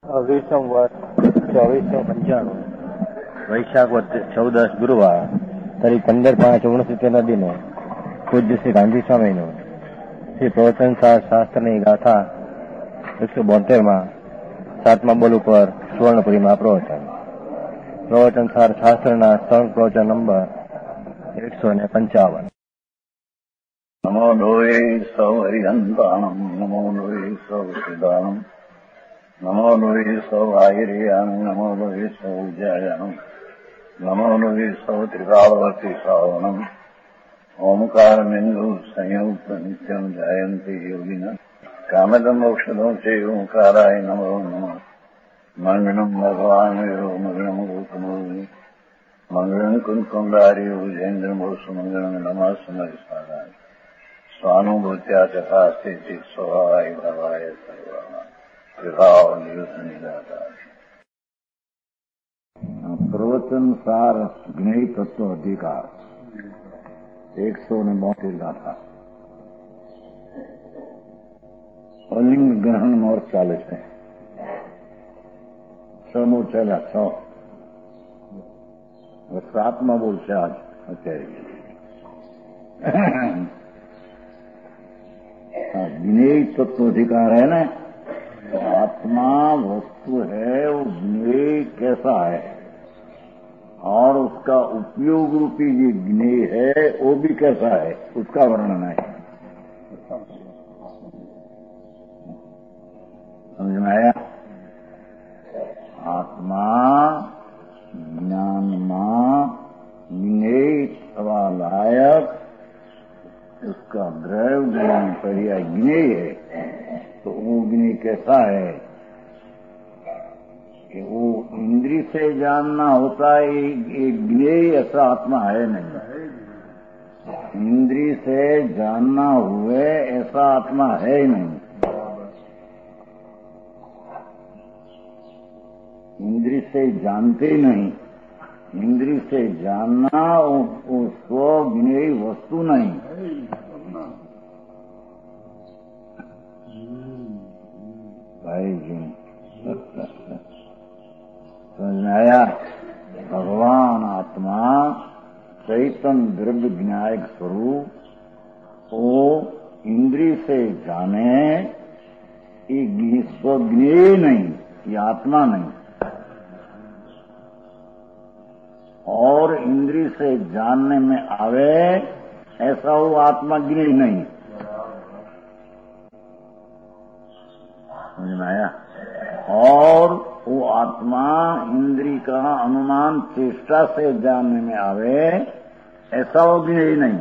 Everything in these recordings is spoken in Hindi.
20 वर्ष 2495 વૈશાખ 14 ગુરુવાર તારીખ 15/5/69 દિને પૂજ્ય શ્રી ગાંધી સ્વામીનું શ્રી પ્રવચનસાર શાસ્ત્રની ગાથા 172માં 7મા બોલ ઉપર સુવર્ણપુરીમાં પ્રવચનસાર શાસ્ત્રના સર્વ પ્રવચન નંબર 155. નમો લોહે સૌ હરિહંતાણમ નમો લોહે સૌ સિદ્ધાણમ નમો લોહે સૌ આયર્યાણમ નમો લોહે સૌ વિજયાણમ નમો લોહે સૌ ત્રિકાળવતી શ્રાવણમ ઓમકારમિંદુ સંયુક્ત નિત્યમ જાયંતિ યોગિન કામદમ મોક્ષદો છે ઓંકારાય નમો નમઃ મંગળમ ભગવાન વીરો મંગળમ ગૌતમો મંગળમ કુંકુંડાર્યો જૈન્દ્રમો સુમંગળમ નમઃ સમરિસારાય स्वानुभूत्या तथा स्थिति स्वभावाय भवाय सर्वमा विभाव नियुक्त निराकार. प्रवचन सार ज्ञेय तत्व अधिकार 172 गाथा. અલિંગ ગ્રહણ મોર ચાલે છે. 6 બોલ ચાલ્યા 6. 7મા બોલ છે આજ અત્યારે. ज्ञेय तत्व अधिकार है ना, तो आत्मा वस्तु है, वो ज्ञेय कैसा है और उसका उपयोग रूपी ये ज्ञेय है वो भी कैसा है, उसका वर्णन है. समझ में आया? आत्मा ज्ञान मां ज्ञेय अथवा लायक उसका द्रव्य ज्ञान पर्याय ज्ञेय है. तो वो ज्ञेय कैसा है कि वो इंद्रिय से जानना होता है, ये ज्ञेय ऐसा आत्मा है नहीं. इंद्रिय से जानना हुए ऐसा आत्मा है नहीं. इंद्रिय से जानते नहीं, इंद्रिय से जानना वो स्व ज्ञेय वस्तु नहीं. भाई जी समझ में आया? भगवान आत्मा चैतन्य द्रव्य ज्ञायक स्वरूप वो इंद्रिय से जाने, ये स्वज्ञेय नहीं, ये आत्मा नहीं. और इंद्रिय से जानने में आवे ऐसा वो आत्मा ज्ञेय नहीं. समझ में आया? और वो आत्मा इंद्रिय का अनुमान चेष्टा से जानने में आवे ऐसा वो ज्ञेय नहीं.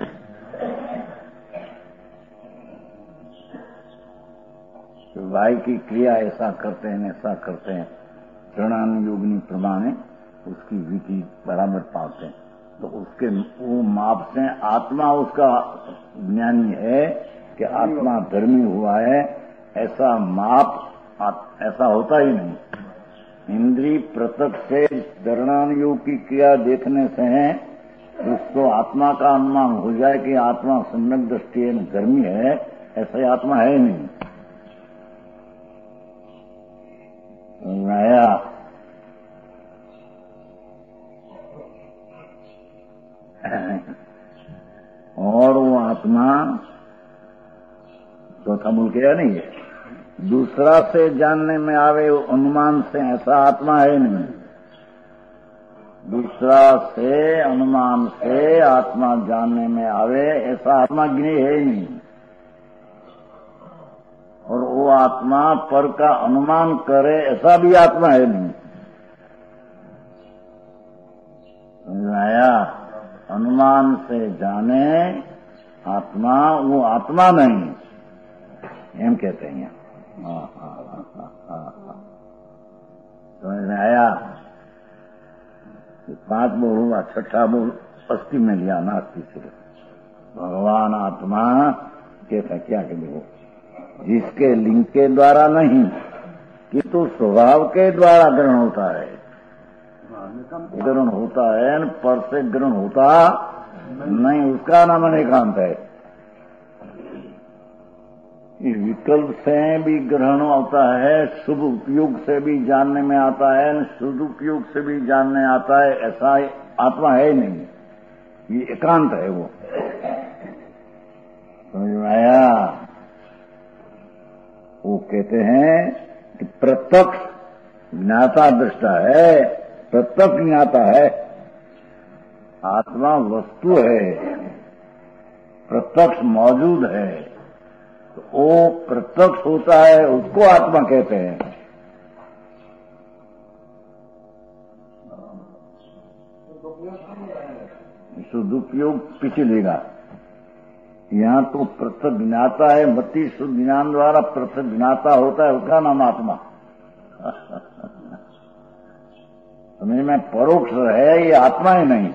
तो भाई की क्रिया ऐसा करते हैं ऐसा करते हैं, प्रणानुयोगिनी प्रमाणे उसकी विधि बराबर पाते हैं. तो उसके वो माप से आत्मा उसका ज्ञानी है कि आत्मा धर्मी हुआ है, ऐसा माप ऐसा होता ही नहीं. इंद्रिय प्रत्यक्ष से धरणानुयोग की क्रिया देखने से उसको आत्मा का अनुमान हो जाए कि आत्मा सम्यक दृष्टि धर्मी है, ऐसा आत्मा है नहीं. आया? और वो आत्मा चौथा बोल के या नहीं है, दूसरा से जानने में आवे अनुमान से ऐसा आत्मा है नहीं. दूसरा से अनुमान से आत्मा जानने में आवे ऐसा आत्मा ज्ञेय है ही नहीं. और वो आत्मा पर का अनुमान करे ऐसा भी आत्मा है नहीं. समझ आया? अनुमान से जाने आत्मा वो आत्मा नहीं, एम कहते हैं. समझ में आया? 5 बोल हुआ, 6ठा बोल अस्थि में लिया नास्ति से. भगवान आत्मा कहता क्या कि देखो, जिसके लिंग के द्वारा नहीं किंतु स्वभाव के द्वारा ग्रहण होता है. ग्रहण होता है पर से ग्रहण होता नहीं, उसका नाम अनेकांत है. विकल्प से भी ग्रहण होता है, शुभ उपयोग से भी जानने में आता है, शुभ उपयोग से भी जानने आता है, ऐसा आत्मा है ही नहीं। ये एकांत है वो। समझ में आया? वो कहते हैं कि प्रत्यक्ष ज्ञाता दृष्टा है, प्रत्यक्ष ज्ञाता है। आत्मा वस्तु है, प्रत्यक्ष मौजूद है, तो वो प्रत्यक्ष होता है, उसको आत्मा कहते हैं। सदुपयोग पीछे लेगा। यहाँ तो प्रत्यक्ष ज्ञाता है, मति शुद्ध ज्ञान द्वारा प्रत्यक्ष ज्ञाता होता है, उसका नाम आत्मा। समझ में? परोक्ष है, ये आत्मा ही नहीं,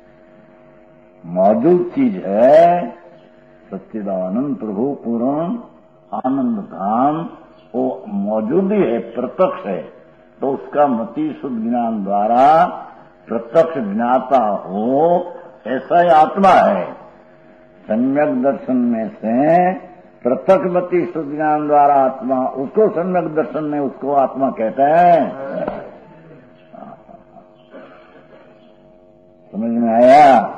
मौजूद चीज है। सच्चिदानंद प्रभु पूर्ण आनंद धाम वो मौजूद ही है, प्रत्यक्ष है, तो उसका मति शुद्ध ज्ञान द्वारा प्रत्यक्ष ज्ञाता हो, ऐसा ही आत्मा है। सम्यक दर्शन में से प्रत्यक्ष मति शुद्ध ज्ञान द्वारा आत्मा, उसको सम्यक दर्शन में उसको आत्मा कहते हैं। समझ में आया?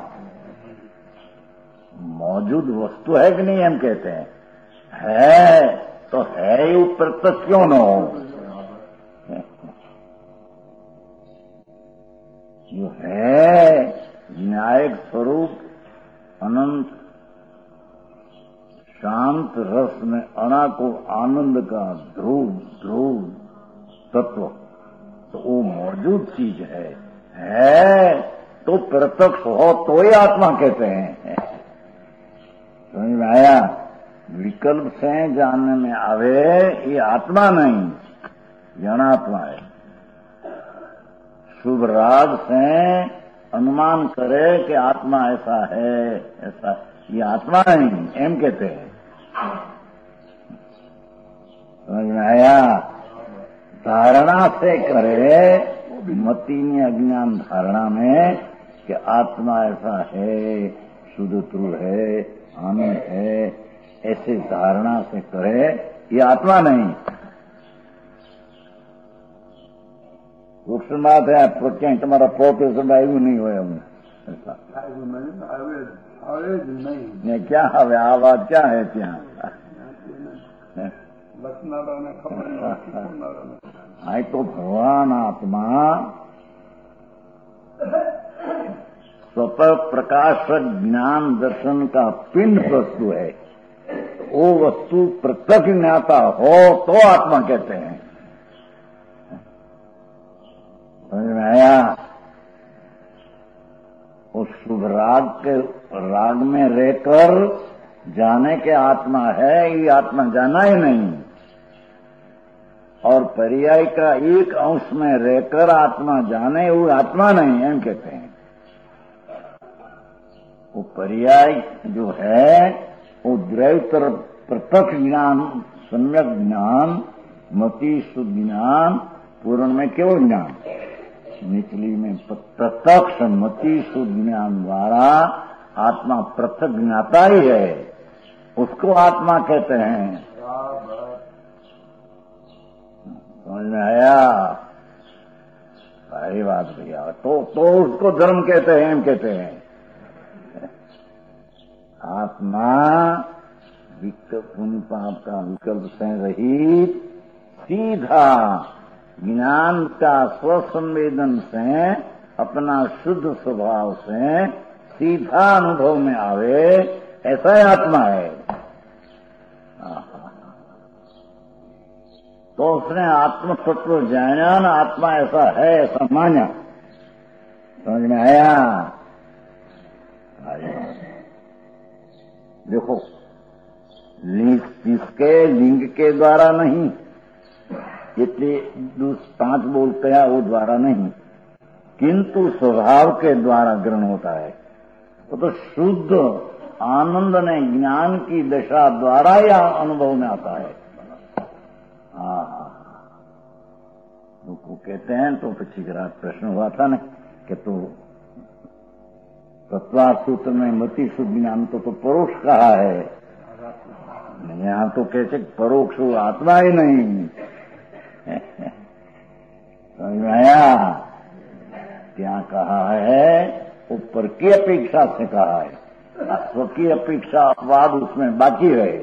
मौजूद वस्तु है कि नहीं, हम कहते हैं है, तो है ही, प्रत्यक्ष क्यों न हो? जो है न्यायिक स्वरूप अनंत शांत रस में अणा को आनंद का ध्रुव ध्रुव तत्व, तो वो मौजूद चीज है तो प्रत्यक्ष हो तो ही आत्मा कहते हैं। समझ में आया? विकल्प से जानने में आवे, ये आत्मा नहीं, ये अनात्मा है। शुभ राग से अनुमान करे कि आत्मा ऐसा है, ऐसा, ये आत्मा नहीं, एम कहते हैं। समझ में आया? धारणा से करे, मति ने अज्ञान धारणा में कि आत्मा ऐसा है, शुद्ध ध्रुव है, आनंद है, ऐसे धारणा से करे, ये आत्मा नहीं। सूक्ष्म बात है, आपको क्या तुम्हारा प्रोफेसर आयु नहीं हुआ हमने ऐसा नहीं, क्या हवे आवाज क्या है ત્યાં? आई तो भगवान आत्मा स्वतः प्रकाश ज्ञान दर्शन का पिंड वस्तु है। वो वस्तु प्रत्यक्ष ज्ञाता हो तो आत्मा कहते हैं। समझ में आया? उस शुभ राग के राग में रहकर जाने के आत्मा है, ये आत्मा जाना ही नहीं। और पर्याय का एक अंश में रहकर आत्मा जाने, वो आत्मा नहीं, एम कहते हैं। वो पर्याय जो है वो द्रव्यतर प्रत्यक्ष ज्ञान, सम्यक ज्ञान, मति शुद्ध ज्ञान, पूर्ण में केवल ज्ञान, निचली में प्रत्यक्ष मति शुद्ध ज्ञान द्वारा आत्मा प्रत्यक्ष ज्ञाता ही है, उसको आत्मा कहते हैं। समझ में आया? सारी बात भैया, तो उसको धर्म कहते हैं, हम कहते हैं। आत्मा विकल्प पुण्य पाप का विकल्प से रहित, सीधा ज्ञान का स्वसंवेदन से, अपना शुद्ध स्वभाव से सीधा अनुभव में आवे, ऐसा ही आत्मा है। तो उसने आत्म तत्व जाना ना, आत्मा ऐसा है, ऐसा माना। समझ में आया? देखो, इसके लिंग के द्वारा नहीं, इतने 5 बोलते हैं वो द्वारा नहीं, किंतु स्वभाव के द्वारा ग्रहण होता है। वो तो शुद्ध आनंद ने ज्ञान की दशा द्वारा या अनुभव में आता है। वो कहते हैं, तो पिछली रात प्रश्न हुआ था ना कि तो तत्वार्थ सूत्र में मति शुद्ध ज्ञान तो परोक्ष कहा है, यहाँ तो कहते परोक्ष आत्मा ही नहीं। समझ में आया? क्या कहा है? ऊपर की अपेक्षा से कहा है, स्व की अपेक्षा अपवाद उसमें बाकी रहे।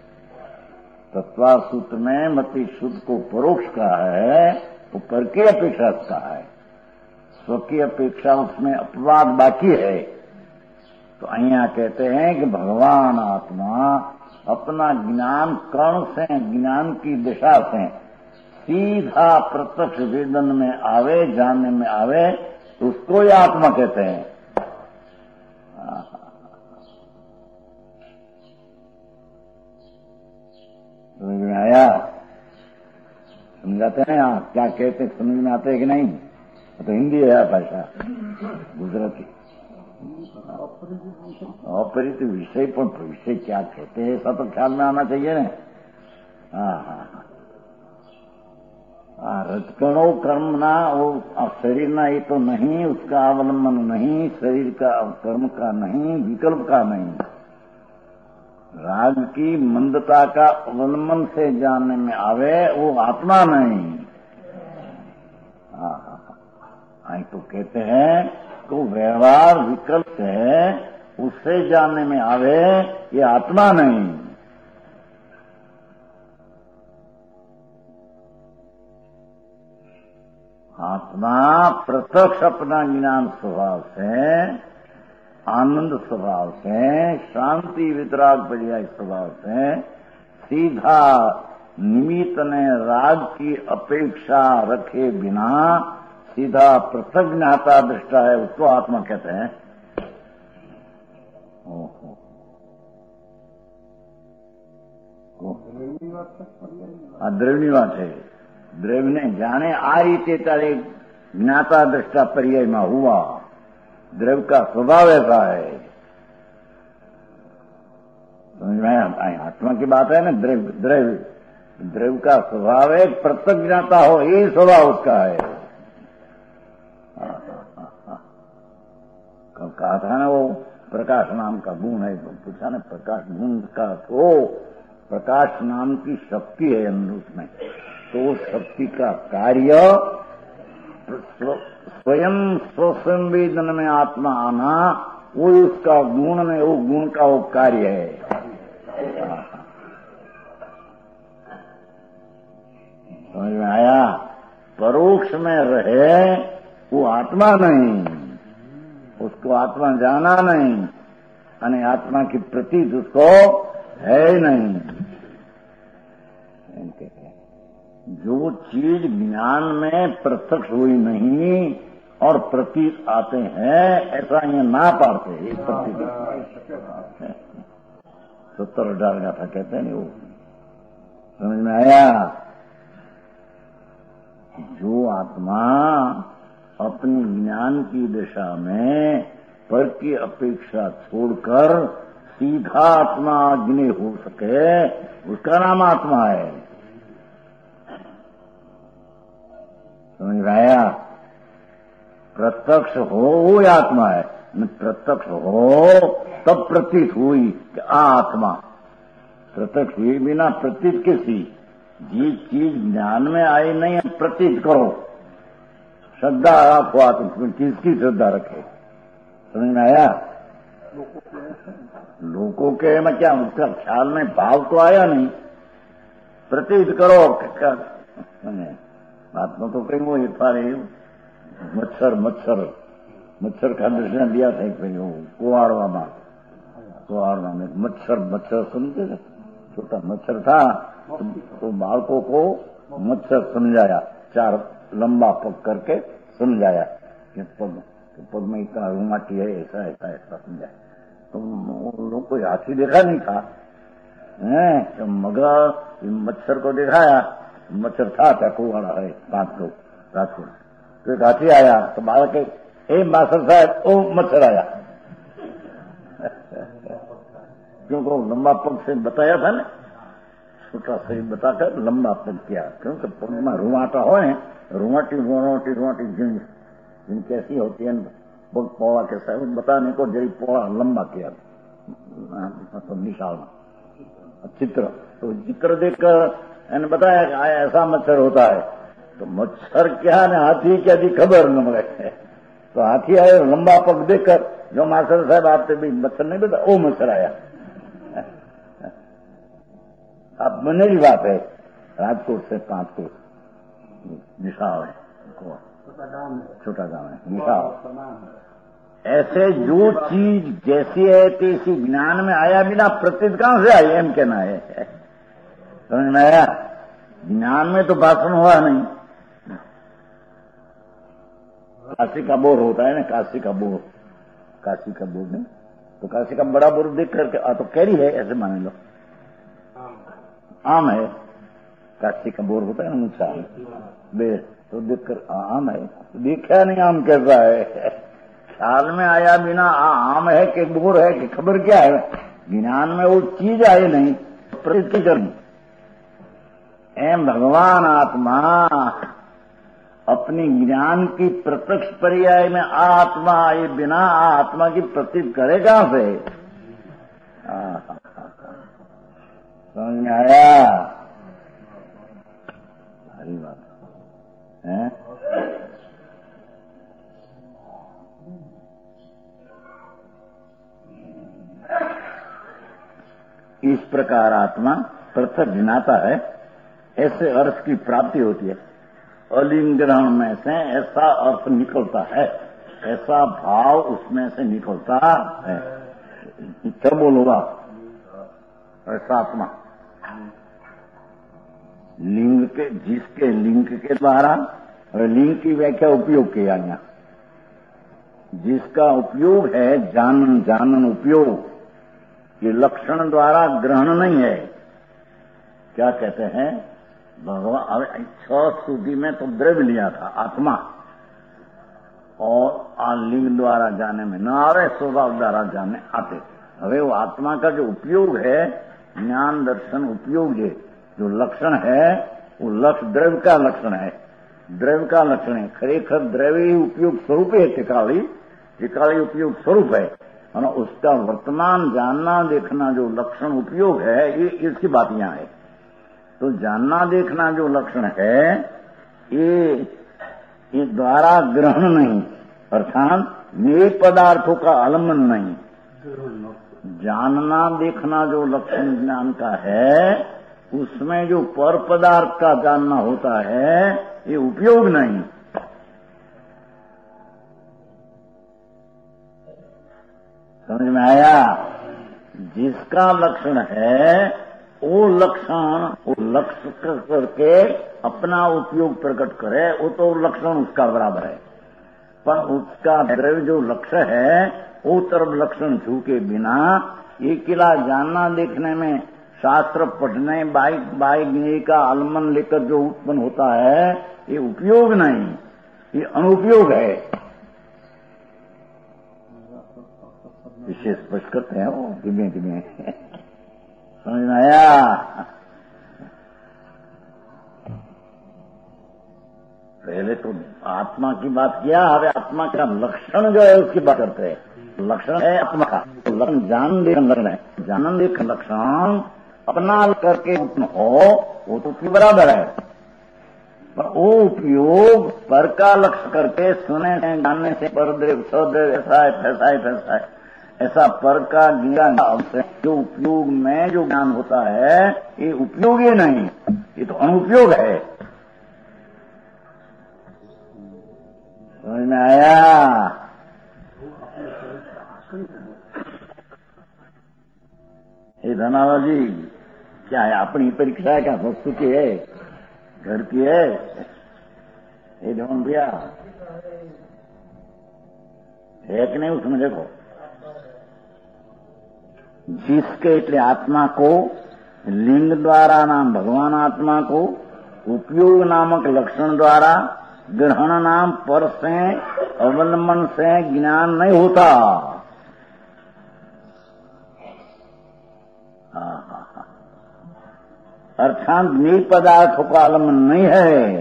तत्वा सूत्र में मति शुद्ध को परोक्ष कहा है, ऊपर की अपेक्षा से कहा है, स्व की अपेक्षा उसमें अपवाद बाकी है। तो अहिया कहते हैं कि भगवान आत्मा अपना ज्ञान कर्ण से, ज्ञान की दिशा से सीधा प्रत्यक्ष वेदन में आवे, जानने में आवे, तो उसको ही आत्मा कहते हैं। समझ में आया? समझाते हैं आप क्या कहते हैं? समझ में आते है कि नहीं? तो हिंदी है भाषा, गुजराती। अपरित विषय, पर विषय क्या कहते हैं ऐसा तो ख्याल में आना चाहिए ना। हाँ, रजकणों कर्म ना, वो शरीर ना, ये तो नहीं, उसका अवलंबन नहीं, शरीर का कर्म का नहीं, विकल्प का नहीं, राग की मंदता का अवलंबन से जानने में आवे, वो आत्मा नहीं। आई तो कहते हैं तो व्यवहार विकल्प है, उससे जानने में आवे, ये आत्मा नहीं। आत्मा प्रत्यक्ष अपना ज्ञान स्वभाव से, आनंद स्वभाव से, शांति वितराग पर्याय स्वभाव से, सीधा निमित्त ने राग की अपेक्षा रखे बिना सीधा पृथक ज्ञाता दृष्टा है, उसको आत्मा कहते हैं। द्रव्यनी बात है। द्रव्य ने जाने आ रीते तारे ज्ञाता दृष्टा पर्याय में हुआ, द्रव्य का स्वभाव ऐसा है। समझ में आया? आत्मा की बात है ना। द्रव्य का स्वभाव है, प्रत्यक्ष ज्ञाता हो, यही स्वभाव उसका है। कल कहा था ना, वो प्रकाश नाम का गुण है, पूछा ना प्रकाश गुण का, तो प्रकाश नाम की शक्ति है उसमें, तो शक्ति का कार्य स्वयं स्वसंवेदन में आत्मा आना, वो उसका गुण में, वो गुण का वो कार्य है। समझ में आया? परोक्ष में रहे वो आत्मा नहीं, उसको आत्मा जाना नहीं, यानी आत्मा की प्रतीत उसको है नहीं। जो चीज ज्ञान में प्रत्यक्ष हुई नहीं और प्रतीत आते हैं, ऐसा ये ना पाते, एक प्रतीत 70 डालना था कहते हैं वो। समझ में आया? जो आत्मा अपनी ज्ञान की दिशा में पर की अपेक्षा छोड़कर सीधा आत्मा अग्नि हो सके, उसका नाम आत्मा है। समझ में आया? प्रत्यक्ष हो वो आत्मा है, प्रत्यक्ष हो तब प्रतीत हुई कि आत्मा। प्रत्यक्ष हुई बिना प्रतीत किसी जी चीज ज्ञान में आई नहीं, प्रतीत करो, श्रद्धा रखो, आत्मा किसकी श्रद्धा रखे। समझ में आया? लोगों के में क्या, उसका ख्याल में भाव तो आया नहीं, प्रतीत करो। आत्मा तो कहीं वो इतवारे मच्छर का दर्शन दिया था एक कुआड़वा में मच्छर सुनते थे, छोटा मच्छर था, तो बालकों को मच्छर समझाया, 4 लंबा पग करके समझाया कि पग में इतना रुमाटी है, ऐसा ऐसा ऐसा समझाया। तो लोगों को हाथी देखा नहीं था, तो मगर मच्छर को दिखाया, मच्छर था क्या कुआड़ा है 5 लोग रात को, तो एक हाथी आया, तो बालक ए मास्टर साहब, ओ मच्छर आया। क्योंकि लंबा पग से बताया था ना, छोटा सही बताकर लंबा पग किया, क्योंकि पग में रुमाटा हो, रुमाटी जिन कैसी होती है पग पौड़ा कैसा है बताने को, जरी पौड़ा लंबा किया तो निशाल चित्र, तो चित्र देखकर मैंने बताया कि ऐसा मच्छर होता है। तो मच्छर क्या ने हाथी क्या दी खबर न मगे। तो हाथी आए लंबा पग देखकर, जो मास्टर साहब आपसे भी मच्छर नहीं बता, वो मच्छर आया। अब बनने की बात है, राजकोट से 5 कोस निशाव है, छोटा गांव है निशाव। ऐसे जो चीज जैसी है तैसी ज्ञान में आया बिना प्रतीत कहां से आई, एम कहना है। समझ में आया? ज्ञान में तो भाषण हुआ नहीं। काशी का बोर होता है ना, काशी का बोर, काशी का बोर नहीं तो काशी का बड़ा बोर देख करके तो कैरी है ऐसे मान लो, आम है। काशी का बोर होता है ना ऊंचा बेर, तो देखकर आम है, देखा नहीं आम कैसा है, ख्याल में आया बिना आम है कि बोर है कि खबर क्या है। ज्ञान में वो चीज आई नहीं, प्रतीति करनी। एम भगवान आत्मा अपनी ज्ञान की प्रत्यक्ष पर्याय में आत्मा आए बिना आत्मा की प्रतीत करे कहां से? समझ में आया? हरी बात है। इस प्रकार आत्मा पृथक गिनाता है, ऐसे अर्थ की प्राप्ति होती है। अलिंग ग्रहण में से ऐसा अर्थ निकलता है, ऐसा भाव उसमें से निकलता है। क्या बोलूंगा? ऐसा आत्मा लिंग के, जिसके लिंग के द्वारा, लिंग की व्याख्या उपयोग किया गया, जिसका उपयोग है जानन, जानन उपयोग, ये लक्षण द्वारा ग्रहण नहीं है। क्या कहते हैं भगवान? 6 स्तुति में तो द्रव्य लिया था आत्मा, और लिंग द्वारा जाने में न आ रहे, स्वभाव द्वारा जाने आते। अरे वो आत्मा का जो उपयोग है, ज्ञान दर्शन उपयोग है, जो लक्षण है वो लक्ष्य द्रव्य का लक्षण है, द्रव्य का लक्षण है। खरेखर द्रव्य ही उपयोग स्वरूप है, टिकाली टिकाली उपयोग स्वरूप है, और उसका वर्तमान जानना देखना जो लक्षण उपयोग है, ये इसकी बात यहाँ है। तो जानना देखना जो लक्षण है, ये द्वारा ग्रहण नहीं, अर्थात नए पदार्थों का आलम्बन नहीं। जानना देखना जो लक्षण ज्ञान का है, उसमें जो पर पदार्थ का जानना होता है, ये उपयोग नहीं। समझ में आया? जिसका लक्षण है वो लक्षण, वो लक्ष्य करके अपना उपयोग प्रकट करे, वो तो लक्षण उसका बराबर है। पर उसका द्रव्य जो लक्ष्य है, वो तरफ लक्षण झुके बिना ये किला जानना देखने में शास्त्र पढ़ने बाई का आलमन लेकर जो उत्पन्न होता है, ये उपयोग नहीं, ये अनुपयोग है। विशेष स्पष्ट करते हैं वो धीमे धीमे। समझ में आया? पहले तो आत्मा की बात किया, अब आत्मा का लक्षण जो है उसकी बात करते हैं। लक्षण है आत्मा का, तो लक्षण जान देख लक्षण है, जानन देख लक्षण अपना करके हो, वो तो की बराबर है। पर वो उपयोग पर का लक्ष्य करके सुने से, जानने से, परदेव सदैव ऐसा है, फैसा है, फैसा है, ऐसा पर का ज्ञान जो उपयोग में जो ज्ञान होता है, ये उपयोग ही नहीं, ये तो अनुपयोग है। समझ में आया? ये धनावा जी क्या है? अपनी परीक्षा है क्या? वस्तु की है, घर की है? ये ढूंढ भैया है कि नहीं उसमें? देखो, जिसके लिए आत्मा को लिंग द्वारा नाम भगवान आत्मा को उपयोग नामक लक्षण द्वारा ग्रहण नाम पर से अवलंबन से ज्ञान नहीं होता। अर्थात नई पदार्थों का आलम्बन नहीं है।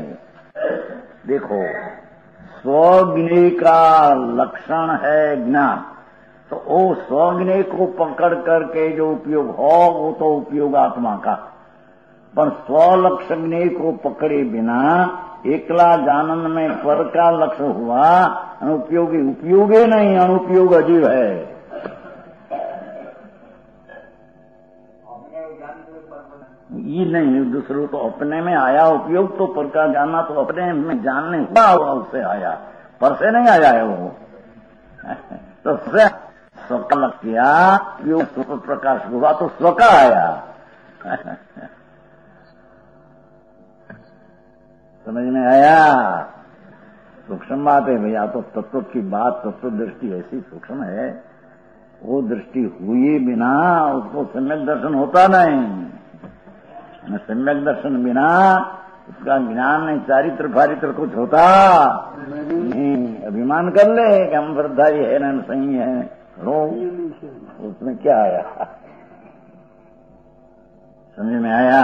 देखो, स्वज्ञ का लक्षण है ज्ञान, तो वो स्वज्ञ को पकड़ करके जो उपयोग हो वो तो उपयोग आत्मा का, पर स्वलक्ष्य को पकड़े बिना एकला जानन में पर का लक्ष्य हुआ अनुपयोगी, उपयोगी नहीं, अनुपयोग अजीब है। ये नहीं, दूसरों तो अपने में आया उपयोग, तो पर का जानना तो अपने में जानने हुआ उससे आया, पर से नहीं आया है वो। तो स्व का लग किया, उपयोग प्रकाश हुआ तो स्व का आया। समझ में आया? सूक्ष्म बात है भैया, तो तत्व की बात, तत्व दृष्टि ऐसी सूक्ष्म है, वो दृष्टि हुए बिना उसको सम्यक दर्शन होता नहीं। सम्यक दर्शन बिना उसका ज्ञान नहीं, चारित्र फारित्र कुछ होता नहीं। अभिमान कर ले कि हम वृद्धारी है न सही है, रो उसमें क्या आया? समझ में आया?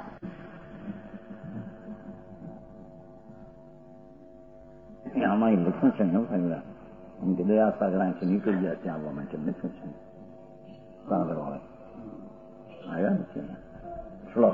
हमारी लक्ष्मण सिंह उनके दया सागरा से निकल गया, क्या वो मैं लक्ष्मण सिंह सागर वाले आया श्लोक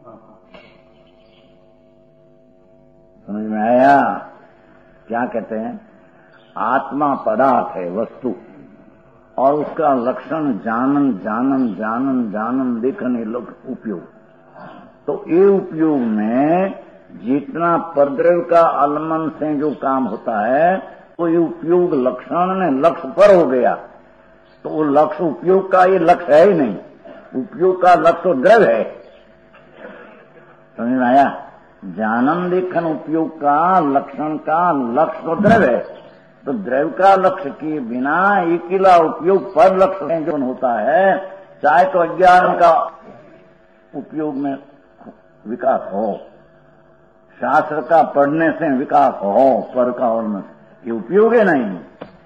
समझ में आया? क्या कहते हैं? आत्मा पदार्थ है, वस्तु, और उसका लक्षण जानन जानन जानन जानन देखने लोग उपयोग। तो ये उपयोग में जितना परद्रव्य का आलमन से जो काम होता है, तो ये उपयोग लक्षण ने लक्ष्य पर हो गया, तो वो लक्ष्य उपयोग का ये लक्ष्य है ही नहीं, उपयोग का लक्ष्य द्रव्य है। समझ में आया? जानन देखन उपयोग का लक्षण का लक्ष्य तो द्रव्य है, तो द्रव्य का लक्ष्य के बिना अकेला उपयोग पर लक्ष्य जो होता है, चाहे तो अज्ञान का उपयोग में विकास हो, शास्त्र का पढ़ने से विकास हो, पर का और में ये उपयोग है नहीं।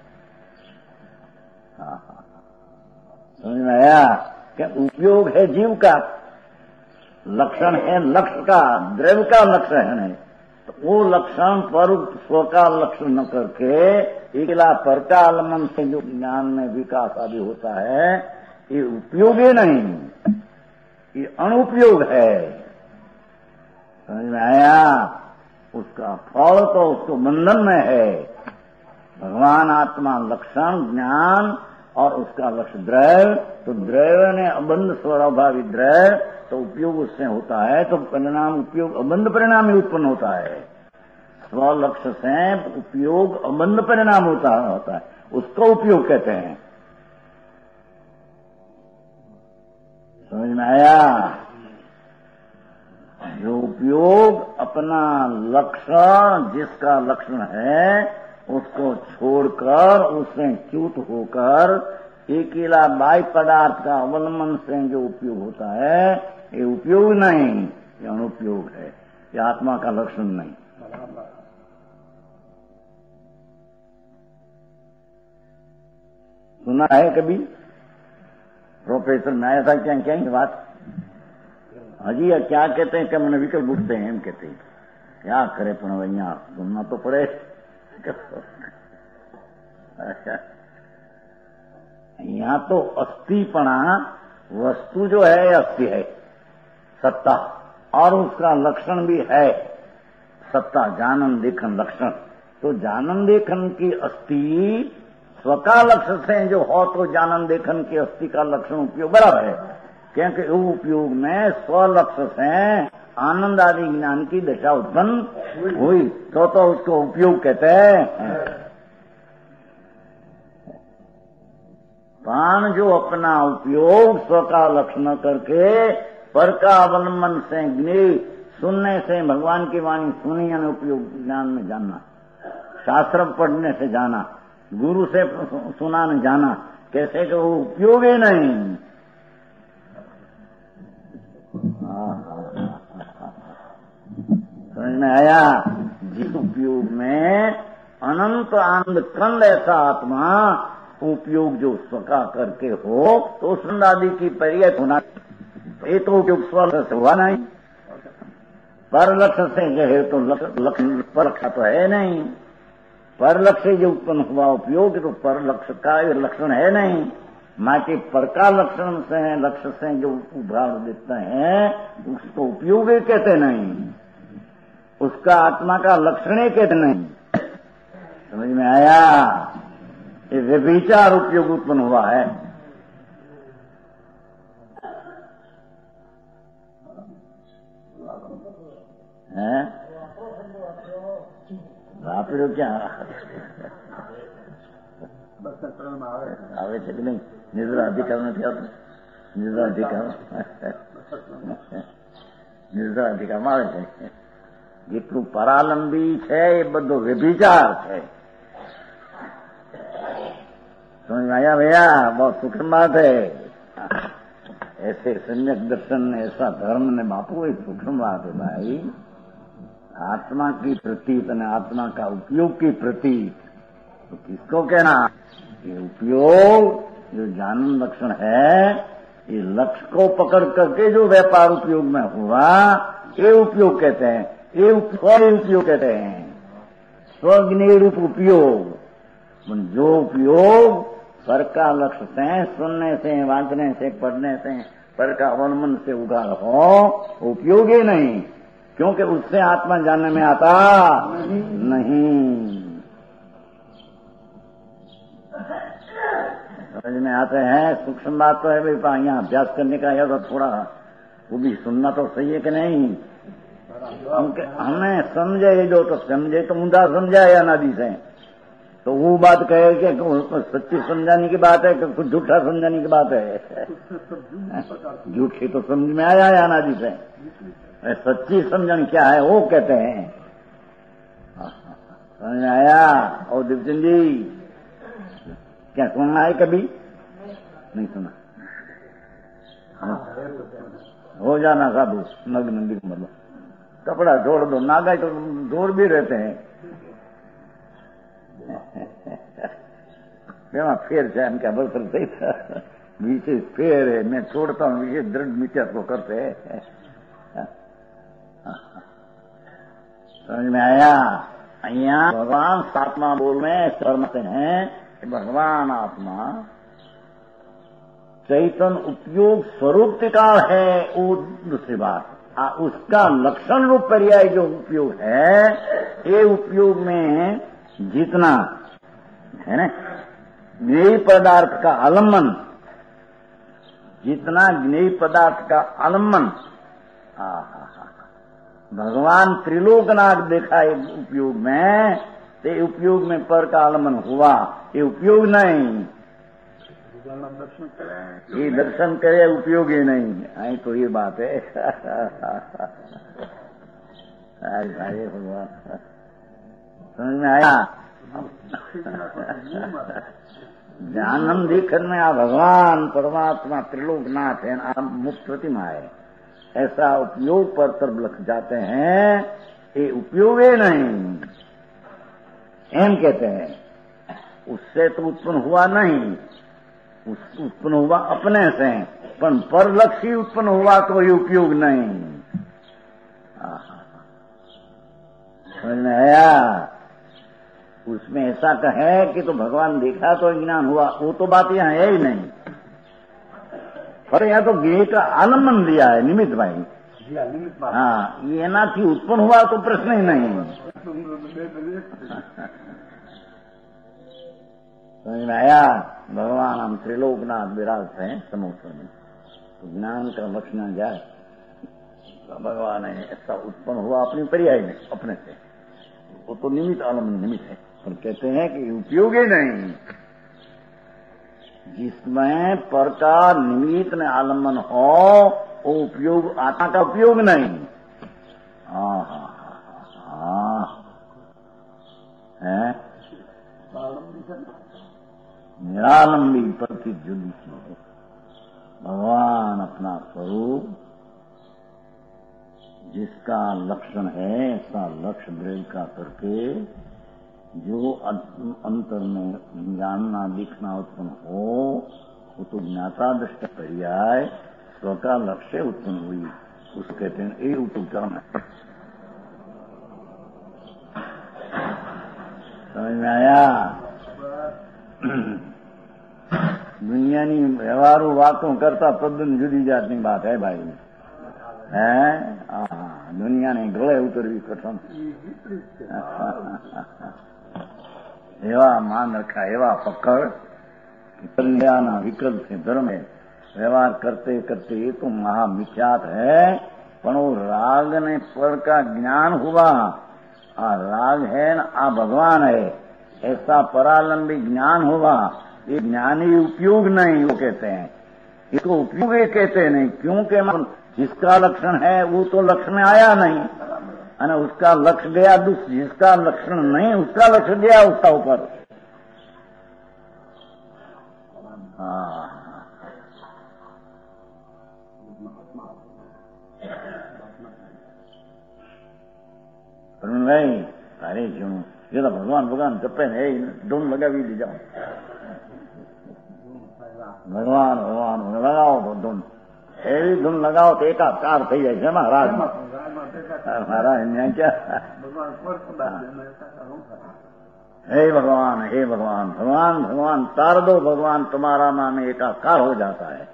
समझ में आया? क्या उपयोग है जीव का, लक्षण है लक्ष्य का, द्रव्य का लक्ष्य है नहीं। तो वो लक्षण पर स्व का लक्ष्य न करके अकेला पर का आलमन से जो ज्ञान में विकास आदि होता है, ये उपयोग ही नहीं, ये अनुपयोग है। समझ में आया? उसका फल तो उसको बंधन में है। भगवान आत्मा लक्षण ज्ञान और उसका लक्ष्य द्रव्य, तो द्रव्य ने अबंध स्वभावी द्रव्य, तो उपयोग उससे होता है, तो परिणाम उपयोग अबंध परिणाम ही उत्पन्न होता है। स्वलक्ष्य से उपयोग अबंध परिणाम होता है, उसको उपयोग कहते हैं। समझ में आया? जो उपयोग अपना लक्ष्य जिसका लक्षण है उसको छोड़कर उससे च्युत होकर अकेला बाह्य पदार्थ का अवलंबन से जो उपयोग होता है, ये उपयोग नहीं, ये अनुपयोग है, ये आत्मा का लक्षण नहीं। सुना है कभी? प्रोफेसर में आया था क्या क्या बात? हजी क्या कहते हैं? क्या मैंने विकल्प उठते हैं, हम कहते हैं क्या करे, पर यहाँ सुनना तो पड़े। यहाँ तो अस्थिपना, वस्तु जो है अस्थि है, सत्ता, और उसका लक्षण भी है सत्ता, जानन देखन लक्षण। तो जानन देखन की अस्थि स्वका लक्ष्य से जो हो, तो जानन देखन की अस्थि का लक्षण उपयोग बराबर है, क्योंकि वो उपयोग में स्वलक्ष्य से आनंद आदि ज्ञान की दशा उत्पन्न हुई, तो उसको उपयोग कहते हैं। प्राण जो अपना उपयोग स्व का लक्षण करके पर का अवलंबन से ज्ञे सुनने से, भगवान की वाणी सुनी यानी उपयोग ज्ञान में जानना, शास्त्र पढ़ने से जाना, गुरु से सुना न जाना, कैसे कि वो उपयोग ही नहीं। समझ में आया? जिस उपयोग में अनंत आनंद कंद ऐसा आत्मा उपयोग जो स्वका करके हो, तो सुंद आदि की पर्याय होना, ये तो उपयोग स्व से हुआ नहीं, पर लक्ष्य से जो है तो लक्ष्य पर लक्ष्य तो है नहीं, पर लक्ष्य जो उत्पन्न हुआ उपयोग, तो पर लक्ष्य का लक्षण है नहीं, माके पर का लक्षण से है, लक्ष्य से जो उभार देते हैं उसको उपयोग कहते नहीं, उसका आत्मा का लक्षण कहते नहीं। समझ में आया? ये व्यभिचार उपयोग उत्पन्न हुआ है। વાપર્યો ક્યાં આવે છે કે નહીં? નિદ્રા અધિકાર નથી આવતો? નિદ્રા અધિકારમાં આવે છે. જેટલું પરાલંબી છે એ બધો વ્યભિચાર છે. समझ में आया भैया? बहुत सूक्ष्म बात है. ऐसे सम्यक दर्शन ऐसा धर्म ने बापू एक सूक्ष्म बात है भाई. आत्मा की प्रतीत और आत्मा का उपयोग की प्रतीत, तो किसको कहना? ये उपयोग जो जानन लक्षण है, ये लक्ष्य को पकड़ करके जो व्यापार उपयोग में हुआ, ये उपयोग कहते हैं. ये उपयोग कहते हैं, स्वज्ञेय रूप उपयोग. जो उपयोग पर का लक्ष्य से, सुनने से, वांचने से, पढ़ने से, पर का अवलंबन से उगार हो, उपयोग ही नहीं. क्योंकि उससे आत्मा जानने में आता नहीं. समझ में आते हैं? सूक्ष्म बात तो है भाई. यहाँ अभ्यास करने का है तो थोड़ा वो भी सुनना तो सही है कि नहीं? हमें समझे जो तो समझे, तो ऊंधा समझाए अनादि से, तो वो बात कहे कि सच्ची समझाने की बात है कि कुछ झूठा समझाने की बात है. झूठी तो समझ में आया है अनादि से. सच्ची समझन क्या है वो कहते हैं. समझ में आया? और दिवचंद जी क्या सुनना है? कभी नहीं सुना? हो जाना साधु नग्न दिख, मतलब कपड़ा छोड़ दो. नागा तो दूर भी रहते हैं. फेर છે એમ કે બરસર થઈ વિશેષ ફેર है. मैं छोड़ता हूँ विशेष दृढ़ मिथ्या को करते हैं. समझ में आया? અહીંયા ભગવાન 7મા બોલ में शर्मते हैं कि भगवान आत्मा चैतन्य उपयोग स्वरूप टिकाव है. वो दूसरी बात. उसका लक्षण रूप पर्याय जो उपयोग है, ये उपयोग में जितना है ना ज्ञेय पदार्थ का आलम्बन, जितना ज्ञेय पदार्थ का आलम्बन, भगवान त्रिलोकनाथ देखा है उपयोग में, ते उपयोग में पर का आलम्बन हुआ. ये उपयोग नहीं. ये दर्शन करे उपयोग ही नहीं. आई तो ये बात है. भाई भगवान समझ में आया? ज्ञानम देखने में आ भगवान परमात्मा त्रिलोकनाथ है, मुक्त प्रतिमा है. ऐसा उपयोग पर तरफ लग जाते हैं. ये उपयोग ही नहीं एम कहते हैं. उससे तो उत्पन्न हुआ नहीं, उत्पन्न हुआ अपने से, पर लक्ष्य उत्पन्न हुआ तो ये उपयोग नहीं. समझ में आया? उसमें ऐसा कहे कि तो भगवान देखा तो ज्ञान हुआ, वो तो बात यहाँ है ही नहीं. पर यहाँ तो ज्ञेय का आलम्बन दिया है निमित्त भाई. हाँ, ये ना थी उत्पन्न हुआ तो प्रश्न ही नहीं. समझ में आया? भगवान हम त्रिलोकनाथ विराजते हैं समुद्र में, तो ज्ञान का लक्षण जाए भगवान है ऐसा उत्पन्न हुआ अपनी पर्याय में अपने से, वो तो निमित्त आलम्बन निमित्त है. पर कहते हैं कि उपयोगी नहीं. जिसमें पर का निमित्त में आलम्बन हो वो उपयोग, आत्मा का उपयोग नहीं. है निरालंबी प्रति जुड़ी चीज. भगवान अपना स्वरूप जिसका लक्षण है, ऐसा लक्ष्य दृढ़ का करके जो अंतर में जानना दिखना उत्पन्न हो, वो तो ज्ञाता दृष्ट पर्याय स्व का लक्ष्य उत्पन्न हुई. उसको कहते हैं ये उपक्रम है. समझ में आया? हारू वातों करता तद्दन जुदी जातनी बात है भाई है। दुनिया ने गळे उतरवी कठण एवा मान रखा एवा पकड़ कल्याण विकल्प से धर्म है। व्यवहार करते करते ये तो महामिख्यात है, पण वो राग ने पर का ज्ञान हुआ। राग है न आ भगवान है, ऐसा परालंबी ज्ञान हुआ। ये ज्ञानी उपयोग नहीं वो कहते हैं, इसको उपयोग ये कहते नहीं, क्योंकि जिसका लक्षण है वो तो लक्षण आया नहीं, और उसका लक्ष्य गया दूसरा, जिसका लक्षण नहीं उसका लक्ष्य गया उसका ऊपर। नहीं अरे क्यों ये तो भगवान भगवान चप्पे है, धुन लगा भी दी जाओ भगवान भगवान लगाओ तो धुन एवी धुन लगाओ तो एकाकार થઈ જાય છે મહારાજ। महाराज यहाँ क्या हे भगवान हे भगवान भगवान भगवान तार दो भगवान तुम्हारा नाम एकाकार हो जाता है।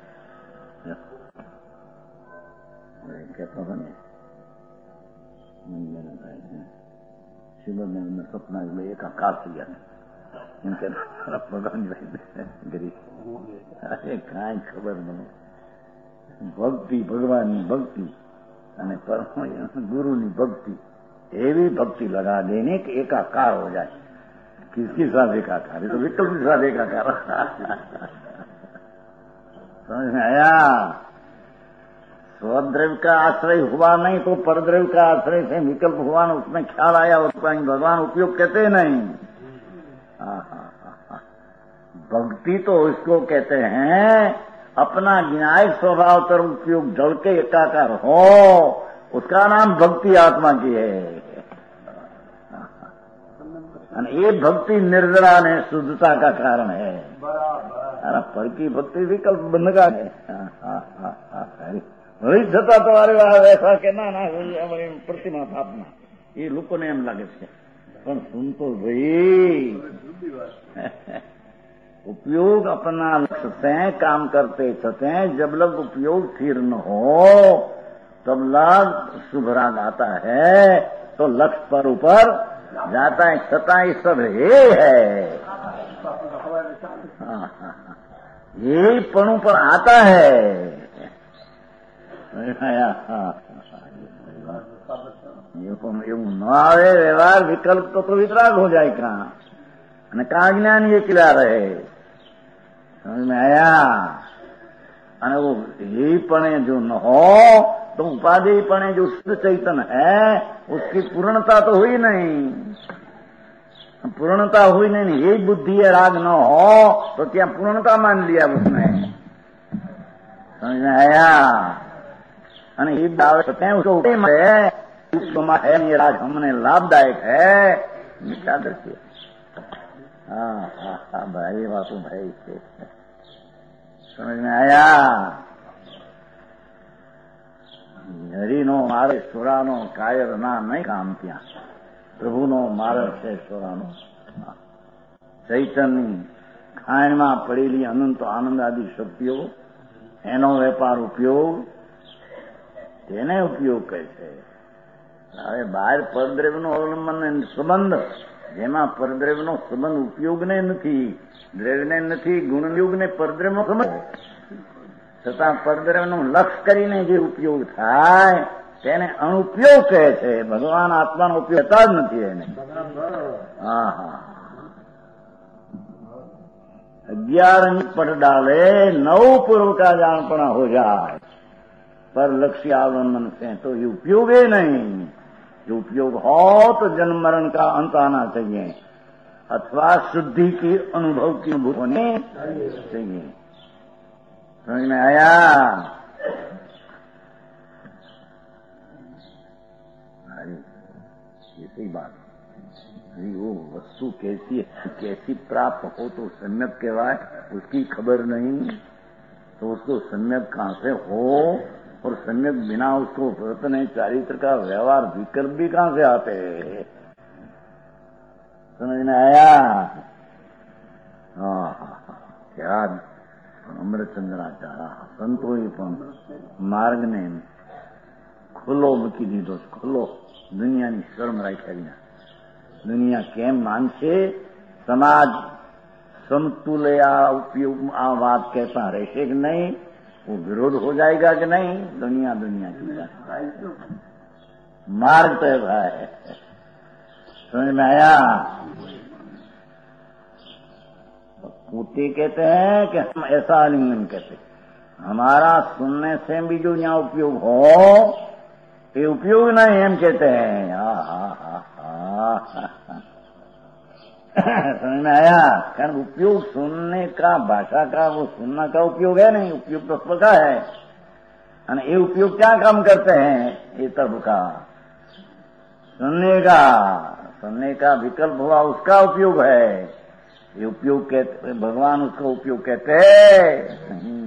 शिव में सपना में एकाकार થઈ ગયા इनके भगवान गरीब अरे काई खबर नहीं। भक्ति भगवान भक्ति અને गुरुની भक्ति एवी भक्ति लगा देने कि एकाकार हो जाए। किसके साथ एकाकार है तो विकल्प के साथ एकाकार। समझ में आया? स्वद्रव्य का आश्रय हुआ नहीं तो परद्रव्य का आश्रय से विकल्प हुआ ना, उसमें ख्याल आया, उसका भगवान उपयोग कहते नहीं। भक्ति तो इसको कहते हैं अपना न्यायिक स्वभाव तर उपयोग ढल के एकाकार हो, उसका नाम भक्ति आत्मा की है। ये भक्ति निर्जरा ने शुद्धता का कारण है। पर की भक्ति विकल्प बंध का है। वही छता तो अरे ऐसा के ना प्रतिमा स्थापना ये लोग ने एम लगे છે, પણ सुन तो भाई उपयोग अपना लक्ष्य से काम करते छते, जब लग उपयोग स्थिर न हो तब लग शुभ राग आता है तो लक्ष्य पर ऊपर जाता है। छता ये सब ये है, यही पणु पर आता है। એવું ન આવે વ્યવહાર વિકલ્પ તો વિતરાગ हो जाए कहाँ અને कहाँ ज्ञान ये किला रहे। समझ में आया? અને वो यही पणे जो न हो तो उपाधि पणे जो शुद्ध चैतन्य है उसकी पूर्णता तो हुई नहीं, पूर्णता हुई नहीं। यही बुद्धि है राग न हो तो क्या पूर्णता मान लिया उसने। समझ में आया? અને એ દાવત है उसको है ये राग हमने लाभदायक है मिठा दृष्टि। हाँ भाई बापू भाई से समझ में आया? हरिनो मारे सुरानो कायर ना नहीं काम ત્યાં પ્રભુનો માર્ગ છે સુરાનો। ચૈતન્ય ખાણમાં પડેલી અનંત આનંદ આદિ શક્તિઓ એનો વેપાર ઉપયોગ તેને ઉપયોગ કહે છે। હવે બહાર પરદ્રવ્યનો અવલંબન સંબંધ જેમાં પરદ્રવ્યનો સંબંધ ઉપયોગને નથી, દ્રવ્યને નથી, ગુણયુગને પરદ્રવ્યનો સંબંધ છતાં પરદ્રવ્યનું લક્ષ્ય કરીને જે ઉપયોગ થાય તેને અનુપયોગ કહે છે। ભગવાન આત્માનો ઉપયોગ થતા જ નથી એને। હા 11 पढ़ डाले 9 पूर्व का जानपना हो जाए पर लक्ष्य अवलंबन से तो ये उपयोग ही नहीं। जो उपयोग हो तो जन्म मरण का अंत आना चाहिए अथवा शुद्धि की अनुभव की अनुभूति होनी चाहिए। समझ में आया? इसी बात वो वस्तु कैसी प्राप्त हो तो सम्यक कहवाए, उसकी खबर नहीं तो उसको सम्यक कहां से हो, और सम्यक बिना उसको व्रत नहीं चारित्र का व्यवहार विकल्प भी कहां से आते हैं। समझ में आया? क्या અમરચંદ્રાચાર્ય સંતોએ પણ માર્ગને ખુલ્લો મૂકી દીધો. ખુલ્લો, દુનિયાની શરમ રાખ્યા વિના. દુનિયા કેમ માનશે? સમાજ समतुल्य उपयोग आ बात कहता रहते कि नहीं, वो विरोध हो जाएगा कि नहीं? दुनिया दुनिया की बात, मार्ग तय है. समझ में आया? पूते कहते हैं कि हम ऐसा आलिंगन कहते, हमारा सुनने से भी जो यहाँ उपयोग हो, ये उपयोग नहीं हम कहते हैं. समझ में आया? कारण उपयोग सुनने का, भाषा का, वो सुनना का उपयोग है नहीं, उपयोग तो सबका है. और ये उपयोग क्या काम करते हैं? ये तर्क का सुनने का विकल्प हुआ, उसका उपयोग है. ये उपयोग कहते, भगवान उसका उपयोग कहते नहीं.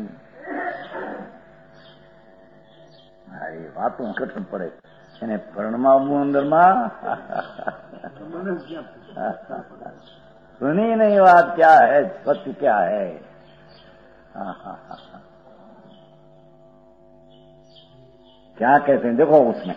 अरे वातों कठिन पड़े એને પરણમાવું અંદરમાં सुनी नहीं बात क्या है, सत्य क्या है. क्या कहते हैं देखो उसमें,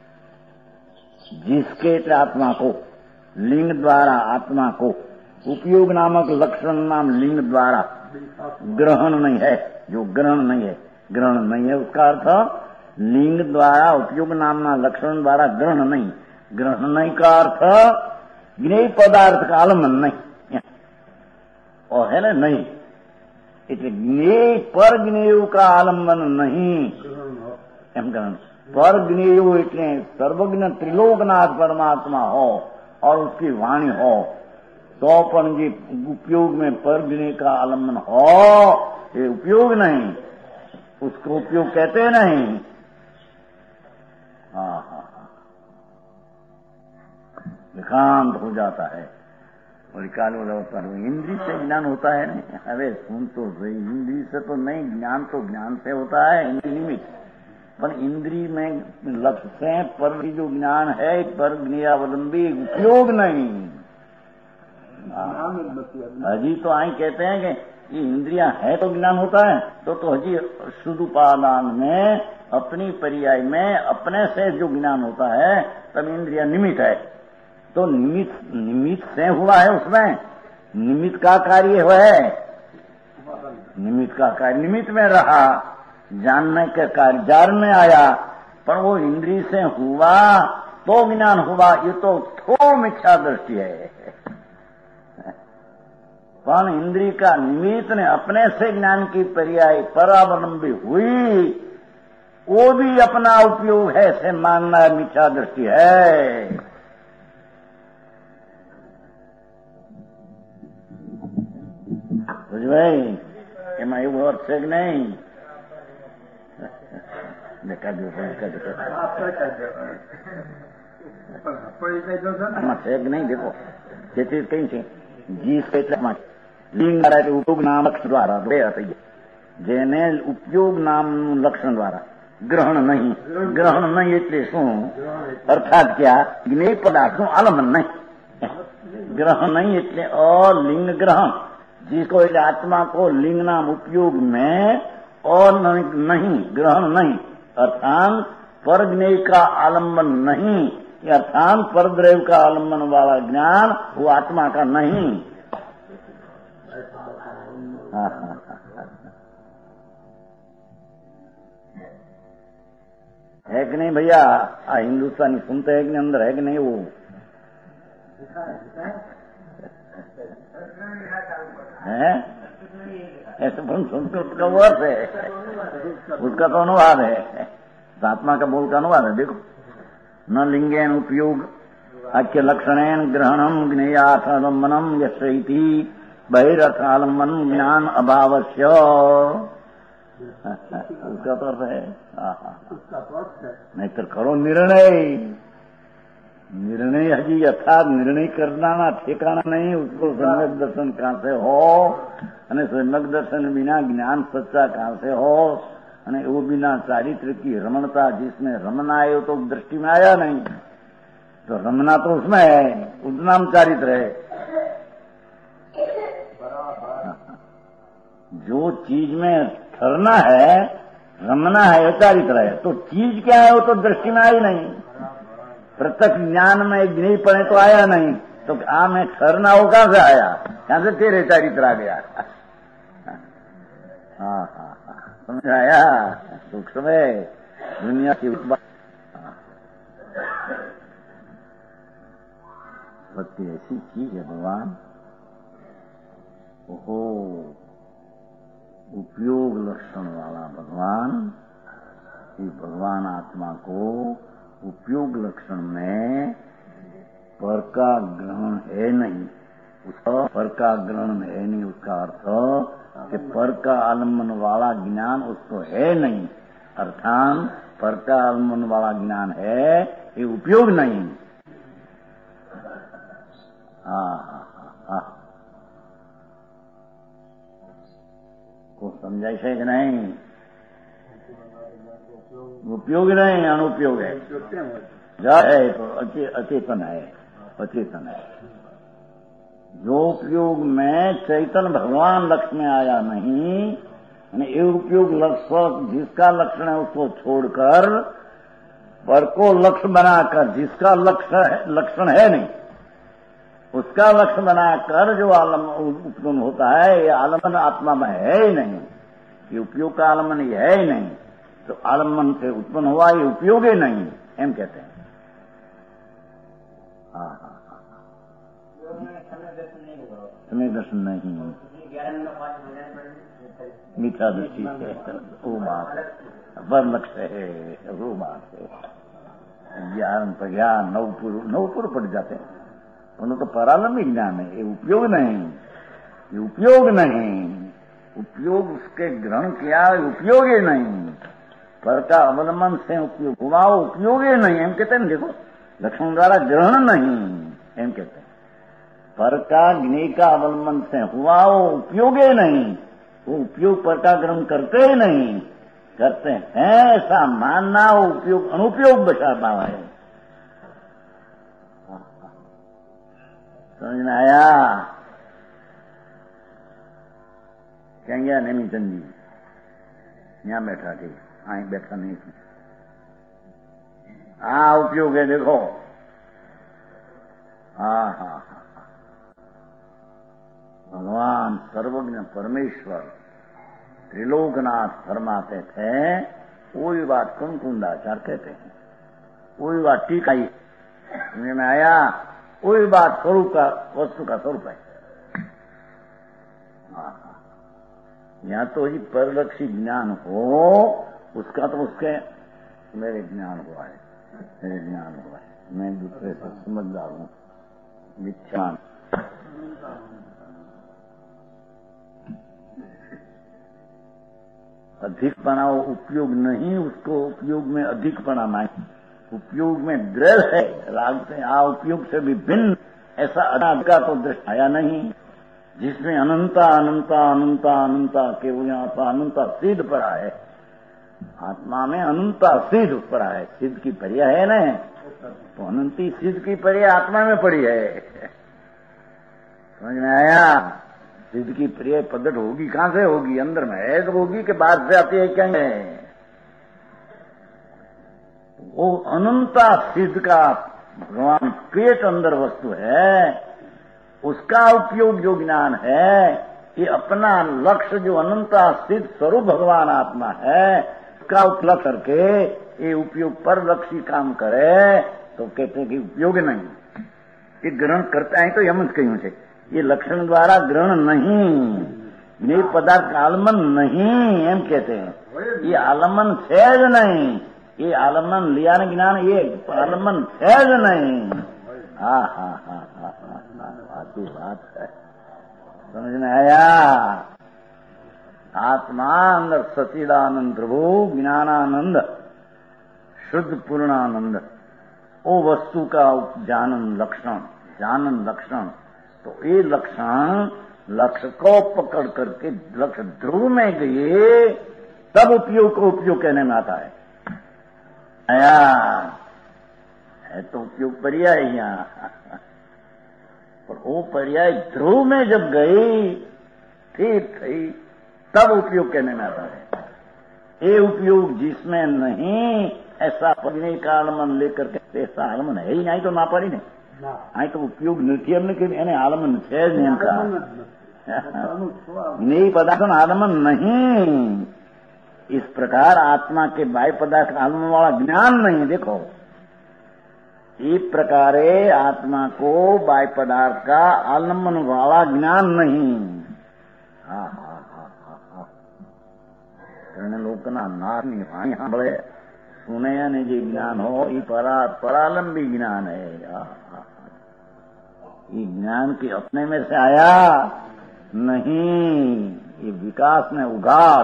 जिसके आत्मा को लिंग द्वारा, आत्मा को उपयोग नामक लक्षण नाम लिंग द्वारा ग्रहण नहीं है, जो ग्रहण नहीं है उसका अर्थ लिंग द्वारा उपयोग नामना लक्षण द्वारा ग्रहण नहीं का अर्थ ज्ञेय पदार्थ का आलम्बन नहीं. और है ना नहीं, એટલે જ્ઞેય પર જ્ઞેય का आलम्बन नहीं. એમ ગ્રહણ पर ज्ञेय એટલે सर्वज्ञ त्रिलोकनाथ परमात्मा हो और उसकी वाणी हो, तो पण जी उपयोग में पर ज्ञेय का आलम्बन हो, ये उपयोग नहीं, उसको उपयोग कहते नहीं. विकांत हो जाता है और काल होता है. इंद्री से ज्ञान होता है नहीं. अरे सुन तो सही, इंद्री से तो नहीं, ज्ञान तो ज्ञान से होता है, इंद्री निमित्त. पर इंद्री में लक्ष्य से पर जो ज्ञान है, पर ज्ञेयावलंबी उपयोग नहीं. हजी तो आई कहते हैं कि ये इंद्रियां है तो ज्ञान होता है, तो हजी शुद्ध उपादान में अपनी पर्याय में अपने से जो ज्ञान होता है, तब इंद्रिया निमित्त है. तो निमित्त से हुआ है, उसमें निमित्त का कार्य है, निमित्त का कार्य निमित्त में रहा, जानने के कार्य जान में आया, पर वो इंद्रिय से हुआ तो ज्ञान हुआ. ये तो थो मिथ्या दृष्टि है. पर इंद्रिय का निमित्त ने अपने से ज्ञान की पर्याय परावलंबी हुई, वो भी अपना उपयोग है से मानना मिथ्या दृष्टि है. बुझ भाई, એમાં એવું અર્થ છે કે નહીં? આમાં છે કે નહીં? દેખો જે ચીજ કઈ છે જીસ એટલે લિંગ દ્વારા ઉપયોગ નામ લક્ષણ દ્વારા બે થઈ ગયા. જેને ઉપયોગ નામનું લક્ષણ દ્વારા ગ્રહણ નહીં એટલે શું? અર્થાત क्या? જ્ઞેય પદાર્થનું આલંબન નહીં. ग्रहण नहीं એટલે अलिंग ग्रहण, जिसको आत्मा को लिंग नाम उपयोग में और नहीं ग्रहण नहीं, अर्थात पर ज्ञेय का आलम्बन नहीं, अर्थात पर द्रव्य का आलम्बन वाला ज्ञान वो आत्मा का नहीं. है कि नहीं भैया? हिंदुस्तानी सुनते हैं कि अंदर है कि नहीं? वो है ऐसे संस्कृत का वर्ष है, उसका तो अनुवाद है, आत्मा का बोल का अनुवाद है. देखो, न लिंगेन उपयोग अक्य लक्षणेन ग्रहणम ज्ञेयार्थालंबनम यस्यैति बहिरर्थालंबन ज्ञान अभावस्य. उसका तो अर्थ है. नहीं तो करो निर्णय हजी यथार्थ निर्णय करना ना ठिकाना नहीं. उसको सम्यक दर्शन कहाँ से हो, અને सम्यक दर्शन बिना ज्ञान सच्चा कहाँ से हो, અને वो बिना चारित्र की रमणता, जिसमें रमना आए तो दृष्टि में आया नहीं, तो रमना तो उसमें है, उसका नाम चारित्र है. जो चीज में ठहरना है, रमना है, चारित्र है, तो चीज क्या है वो तो दृष्टि में आई नहीं। प्रत्यक्ष ज्ञान में नहीं पड़े तो आया नहीं, तो में ठहरना वो कहां से आया? कहां से तेरे चारित्र आ गया? हाँ हाँ हाँ, समझ आया? सूक्ष्म है दुनिया की भक्ति ऐसी चीज है भगवान। ओहो, उपयोग लक्षण वाला भगवान। कि भगवान आत्मा को उपयोग लक्षण में पर का ग्रहण है नहीं, उसका पर का ग्रहण है नहीं। उसका अर्थ कि पर का आलम्बन वाला ज्ञान उसको है नहीं, अर्थात पर का आलम्बन वाला ज्ञान है, ये उपयोग नहीं। को समझाई है कि नहीं? उपयोग नहीं, अनुपयोग है। है तो अचेतन है, अचेतन है। जो उपयोग में चैतन भगवान लक्ष्य में आया नहीं, ये उपयोग लक्ष्य जिसका लक्षण है उसको छोड़कर पर को लक्ष्य बनाकर, जिसका लक्षण है नहीं उसका लक्ष्य बनाकर जो आलम्बन उत्पन्न होता है, ये आलम्बन आत्मा में है ही नहीं। ये उपयोग का आलम्बन ये है ही नहीं, तो आलम्बन से उत्पन्न हुआ ये उपयोग ही नहीं, एम कहते हैं। हाँ हाँ हाँ, समय दर्शन नहीं, मीठा दृष्टि है, वो बात है, पर लक्ष्य है, वो बात है। ज्ञान प्रज्ञान नवपुर पड़ जाते हैं, उन्होंने तो परालंबिक ज्ञान है, ये उपयोग नहीं, ये उपयोग नहीं। उपयोग उसके ग्रहण किया, उपयोग ही नहीं। पर का अवलंबन से उपयोग हुआ, उपयोग ही नहीं, एम कहते हैं। देखो, लक्षण द्वारा ग्रहण नहीं, एम कहते हैं। पर का ज्ञ का अवलंबन से हुआ, वो उपयोग ही नहीं। वो उपयोग पर का ग्रहण करते ही नहीं, करते हैं ऐसा मानना, वो उपयोग अनुपयोग बचा पावा है। समझ में आया? क्या गया नेमीचंद जी यहां बैठा थे, आई बैठा नहीं थी। हाँ, उपयोग है, देखो। हाँ हाँ हाँ, भगवान सर्वज्ञ परमेश्वर त्रिलोकनाथ फरमाते थे, वही बात कुंकुंदाचार्य कहते हैं, वही बात टीकाई समझ में आया? वही बात स्वरूप का, वस्तु का स्वरूप है। यहाँ तो ही परलक्षी ज्ञान हो, उसका तो उसके मेरे ज्ञान हुआ है, मेरे ज्ञान हुआ है, मैं दूसरे से समझदार हूँ। मिथ्या अधिकपना उपयोग नहीं, उसको उपयोग में अधिकपना नहीं, उपयोग में दृढ़ है। राग से उपयोग से भी भिन्न ऐसा अनाद का तो दृष्टि आया नहीं, जिसमें अनंता अनंता अनंता अनंता केवल यहाँ पर अनंता सिद्ध पड़ा है। आत्मा में अनंता सिद्ध पड़ा है, सिद्ध की पर्याय है ना, तो अनंती सिद्ध की पर्याय आत्मा में पड़ी है। समझ में आया? सिद्ध की पर्याय प्रकट होगी कहां से होगी? अंदर में है तो होगी कि बाहर से आती है? क्या है वो अनंता सिद्ध का भगवान पेट अंदर वस्तु है, उसका उपयोग जो ज्ञान है, ये अपना लक्ष्य जो अनंता सिद्ध स्वरूप भगवान आत्मा है, उसका उपलक्ष्य करके ये उपयोग पर लक्ष्य काम करे, तो कहते हैं कि उपयोग नहीं। ये ग्रहण करता है तो यम कहीं से, ये लक्षण द्वारा ग्रहण नहीं, ये पदार्थ आलमन नहीं, एम कहते हैं। ये आलमन सहज नहीं, ये आलम्बन लिया न ज्ञान, ये आलम्बन सहज नहीं। हाँ हाँ हाँ हाँ हाँ, बात है। समझ में आया? आत्मा अंदर सचिदानंद प्रभु, ज्ञानानंद, शुद्ध पूर्णानंद, वो वस्तु का जानन लक्षण। तो ये लक्षण लक्ष्य को पकड़ करके लक्ष्य ध्रुव में गए, तब उपयोग को उपयोग कहने में आता है। आया है तो उपयोग पर्याय यहाँ, पर वो पर्याय ध्रुव में जब गई, ठीक थी, तब उपयोग कहने में आता है। ये उपयोग जिसमें नहीं, ऐसा पढ़ने का आलमन लेकर के, ऐसा आलमन है ही नहीं तो ना पड़ी नहीं, आई तो उपयोग નથી એમને કે એને આલમન છે જ નહીં का नहीं पदार्थ आलमन नहीं। इस प्रकार आत्मा के बाह्य पदार्थ आलमन वाला ज्ञान नहीं। देखो इस प्रकारे आत्मा को बाह्य पदार्थ का आलमन वाला ज्ञान नहीं। हा हा हा हा हा लोकना नारनी वाणी सांभळे सुने ने जे ज्ञान हो ये परालंबी ज्ञान है। ये ज्ञान के अपने में से आया नहीं, ये विकास में उघाड़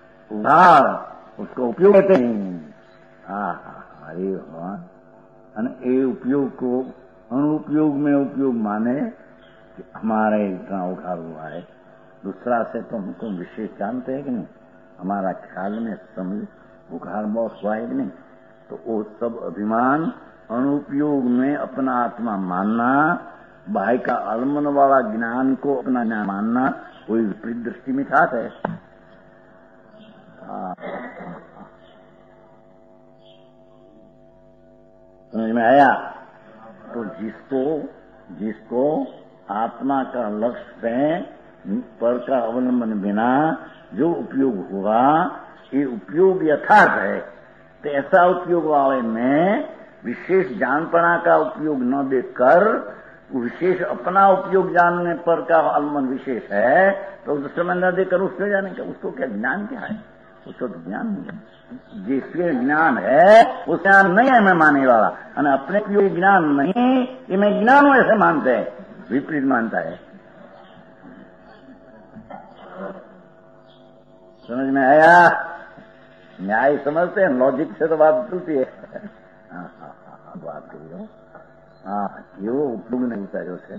उसको उपयोग कहते हैं। अरे भगवान, ये उपयोग को अनुपयोग में उपयोग माने कि हमारे इतना उघाड़ हुआ है। दूसरा से तो हमको विशेष जानते हैं कि नहीं, हमारा ख्याल में समझ उघाड़ बहुत हुआ है कि नहीं, तो वो सब अभिमान अनुपयोग में अपना आत्मा मानना, बाह्य का आलमन वाला ज्ञान को अपना ज्ञान मानना, कोई विपरीत दृष्टि में खास है। समझ में आया? तो जिसको आत्मा का लक्ष्य है, पर का अवलंबन बिना जो उपयोग हुआ, ये उपयोग यथार्थ है। तो ऐसा उपयोग वाले में विशेष जानपना का उपयोग न देकर विशेष अपना उपयोग जानने पर का आलमन विशेष है, तो दूसरे में न देकर उसको जाने का, उसको क्या ज्ञान क्या है? उसको तो ज्ञान नहीं है। जिसके ज्ञान है उस ज्ञान नहीं है मैं मानने वाला, और अपने को ज्ञान नहीं, ये मैं ज्ञान ऐसे मानते हैं, विपरीत मानता है। समझ में आया? न्याय समझते हैं, लॉजिक से तो बात चलती है। बात करियो। કેવો ઉપયોગ નહીં ઉતાર્યો છે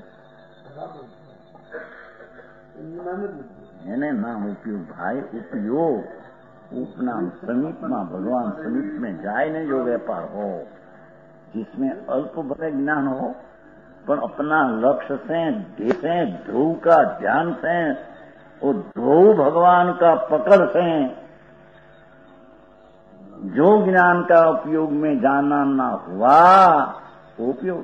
એને નામ उपयोग भाई, उपयोग उपनाम समीप में, भगवान समीप में जाए ने जो व्यापार हो, जिसमें अल्प भले ज्ञान हो, पर अपना लक्ष्य से ध्रुव का ध्यान से, वो ध्रुव भगवान का पकड़ से जो ज्ञान का उपयोग में जाना ना हुआ, उपयोग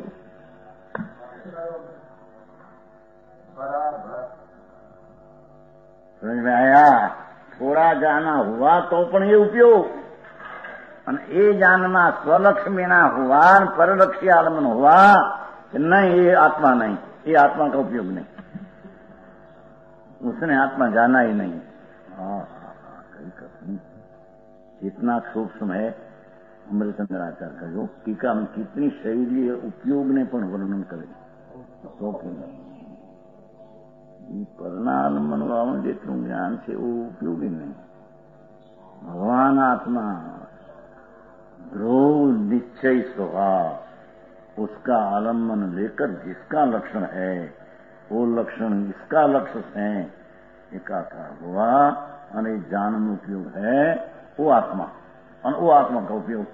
समझ में आया? थोड़ा जाना हुआ तो पण ये उपयोग, और ये जानना स्वलक्ष्य में ना हुआ, परलक्ष्य आलमन हुआ, नहीं ये आत्मा नहीं, ये आत्मा का उपयोग नहीं, उसने आत्मा जाना ही नहीं। कितना सूक्ष्म है अमृतचंद्राचार्य का जो टीका में कितनी शैली उपयोग ने पण वर्णन करे तो परिणाम वालों જેટલું જ્ઞાન છે वो उपयोगी नहीं। भगवान आत्मा ध्रुव निश्चय स्वभाव, उसका आलम्बन लेकर जिसका लक्षण है वो लक्षण इसका लक्ष्य है एकाकार हुआ, और जानन उपयोग है वो आत्मा, और वो आत्मा का उपयोग।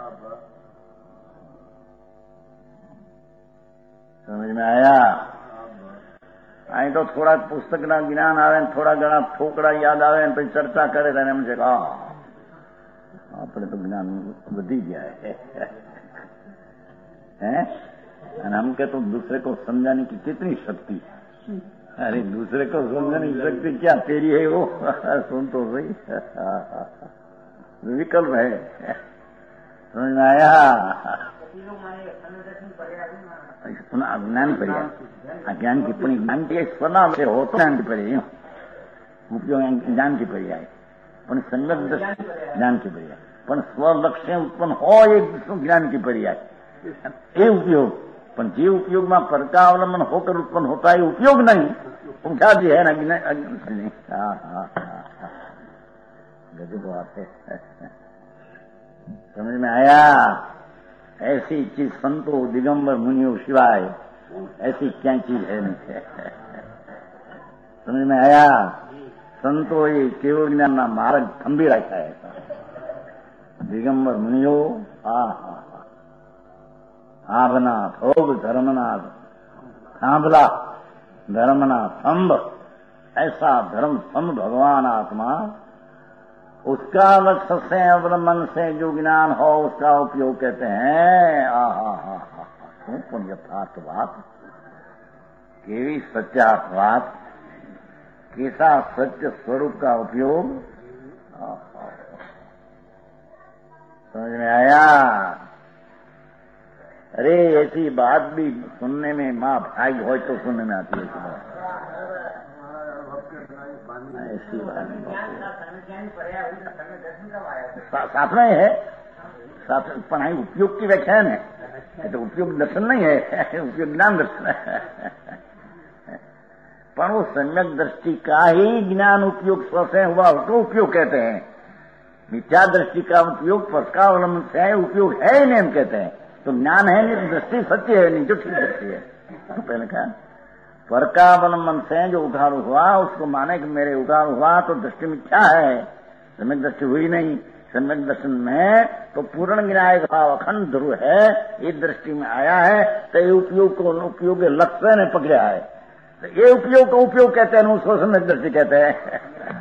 समझ में आया? અહીં તો થોડા પુસ્તકના જ્ઞાન આવે ને થોડા ઘણા ઠોકડા યાદ આવે ને પછી ચર્ચા કરે તો એમ છે કે આપણે તો જ્ઞાન વધી ગયા है। हम के तो दूसरे को समझाने की कितनी शक्ति, अरे दूसरे को समझाने की शक्ति क्या तेरी है वो सुन तो सही, विकल्प है। समझ में आया? ज्ञान पर्याय, ज्ञान की पुणी ज्ञान की स्पर्धा से हो तो ज्ञान की पर्याय, उपयोग ज्ञान की पर्याय, पण संगत ज्ञान की पर्याय, पण स्वलक्ष्य उत्पन्न हो एक ज्ञान की पर्याय, ये उपयोग। पण जे उपयोग में परकावलंबन होकर उत्पन्न होता है उपयोग नहीं, उनका भी है ना नहीं। गजब बात है। समझ में आया? ऐसी चीज संतो दिगंबर मुनियों सिवाय ऐसी क्या चीज है नहीं। समझ में आया? संतो ये केवल ज्ञान ना मार्ग थंबी रखा है, दिगंबर मुनियों आभना थोग धर्मना थांभला धर्मना थंभ ऐसा धर्म स्तंभ भगवान आत्मा, उसका लक्ष्य से ब्रह्मन से जो ज्ञान हो उसका उपयोग कहते हैं। आहा पुण्य यथार्थ बात, केवी सत्यार्थ बात, कैसा सत्य स्वरूप का उपयोग। समझ में आया? अरे ऐसी बात भी सुनने में माँ भाई हो तो सुनने में आती है। ऐसी बात साथ में है, साथ पढ़ाई उपयोग की व्याख्यान है, तो उपयोग दर्शन नहीं है, उपयोग ज्ञान दर्शन है। पर वो सम्यक दृष्टि का ही ज्ञान उपयोग स्वयं हुआ उसको उपयोग कहते हैं। मिथ्या दृष्टि का उपयोग पर का अवलंबन से है, उपयोग है ही नहीं हम कहते हैं। तो ज्ञान है नहीं, दृष्टि सत्य है नहीं, जो ठीक दृष्टि है। तो पहले कहा पर का अवलंबन से जो उधार हुआ उसको माने कि मेरे उधार हुआ तो दृष्टि मिथ्या है, सम्यक दृष्टि हुई नहीं। सम्यक दर्शन में तो पूर्ण ज्ञान भाव अखंड ध्रुव है, ये दृष्टि में आया है तो ये उपयोग को उपयोग लक्ष्य ने पकड़ा है, तो ये उपयोग को उपयोग कहते हैं, उसको सम्यक दृष्टि कहते हैं।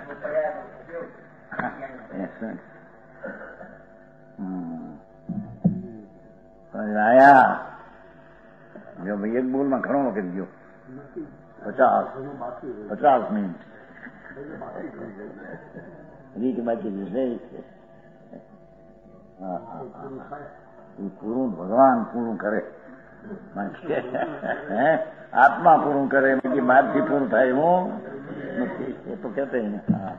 आया जो भाई एक बोल में खड़ो कर दियो 50 मिनट रीत बाकी पूરું भगवान पूરું करे, आत्मा पूરું करे, मेरी बात भी पूर्ण થાય હું ये तो कहते हैं।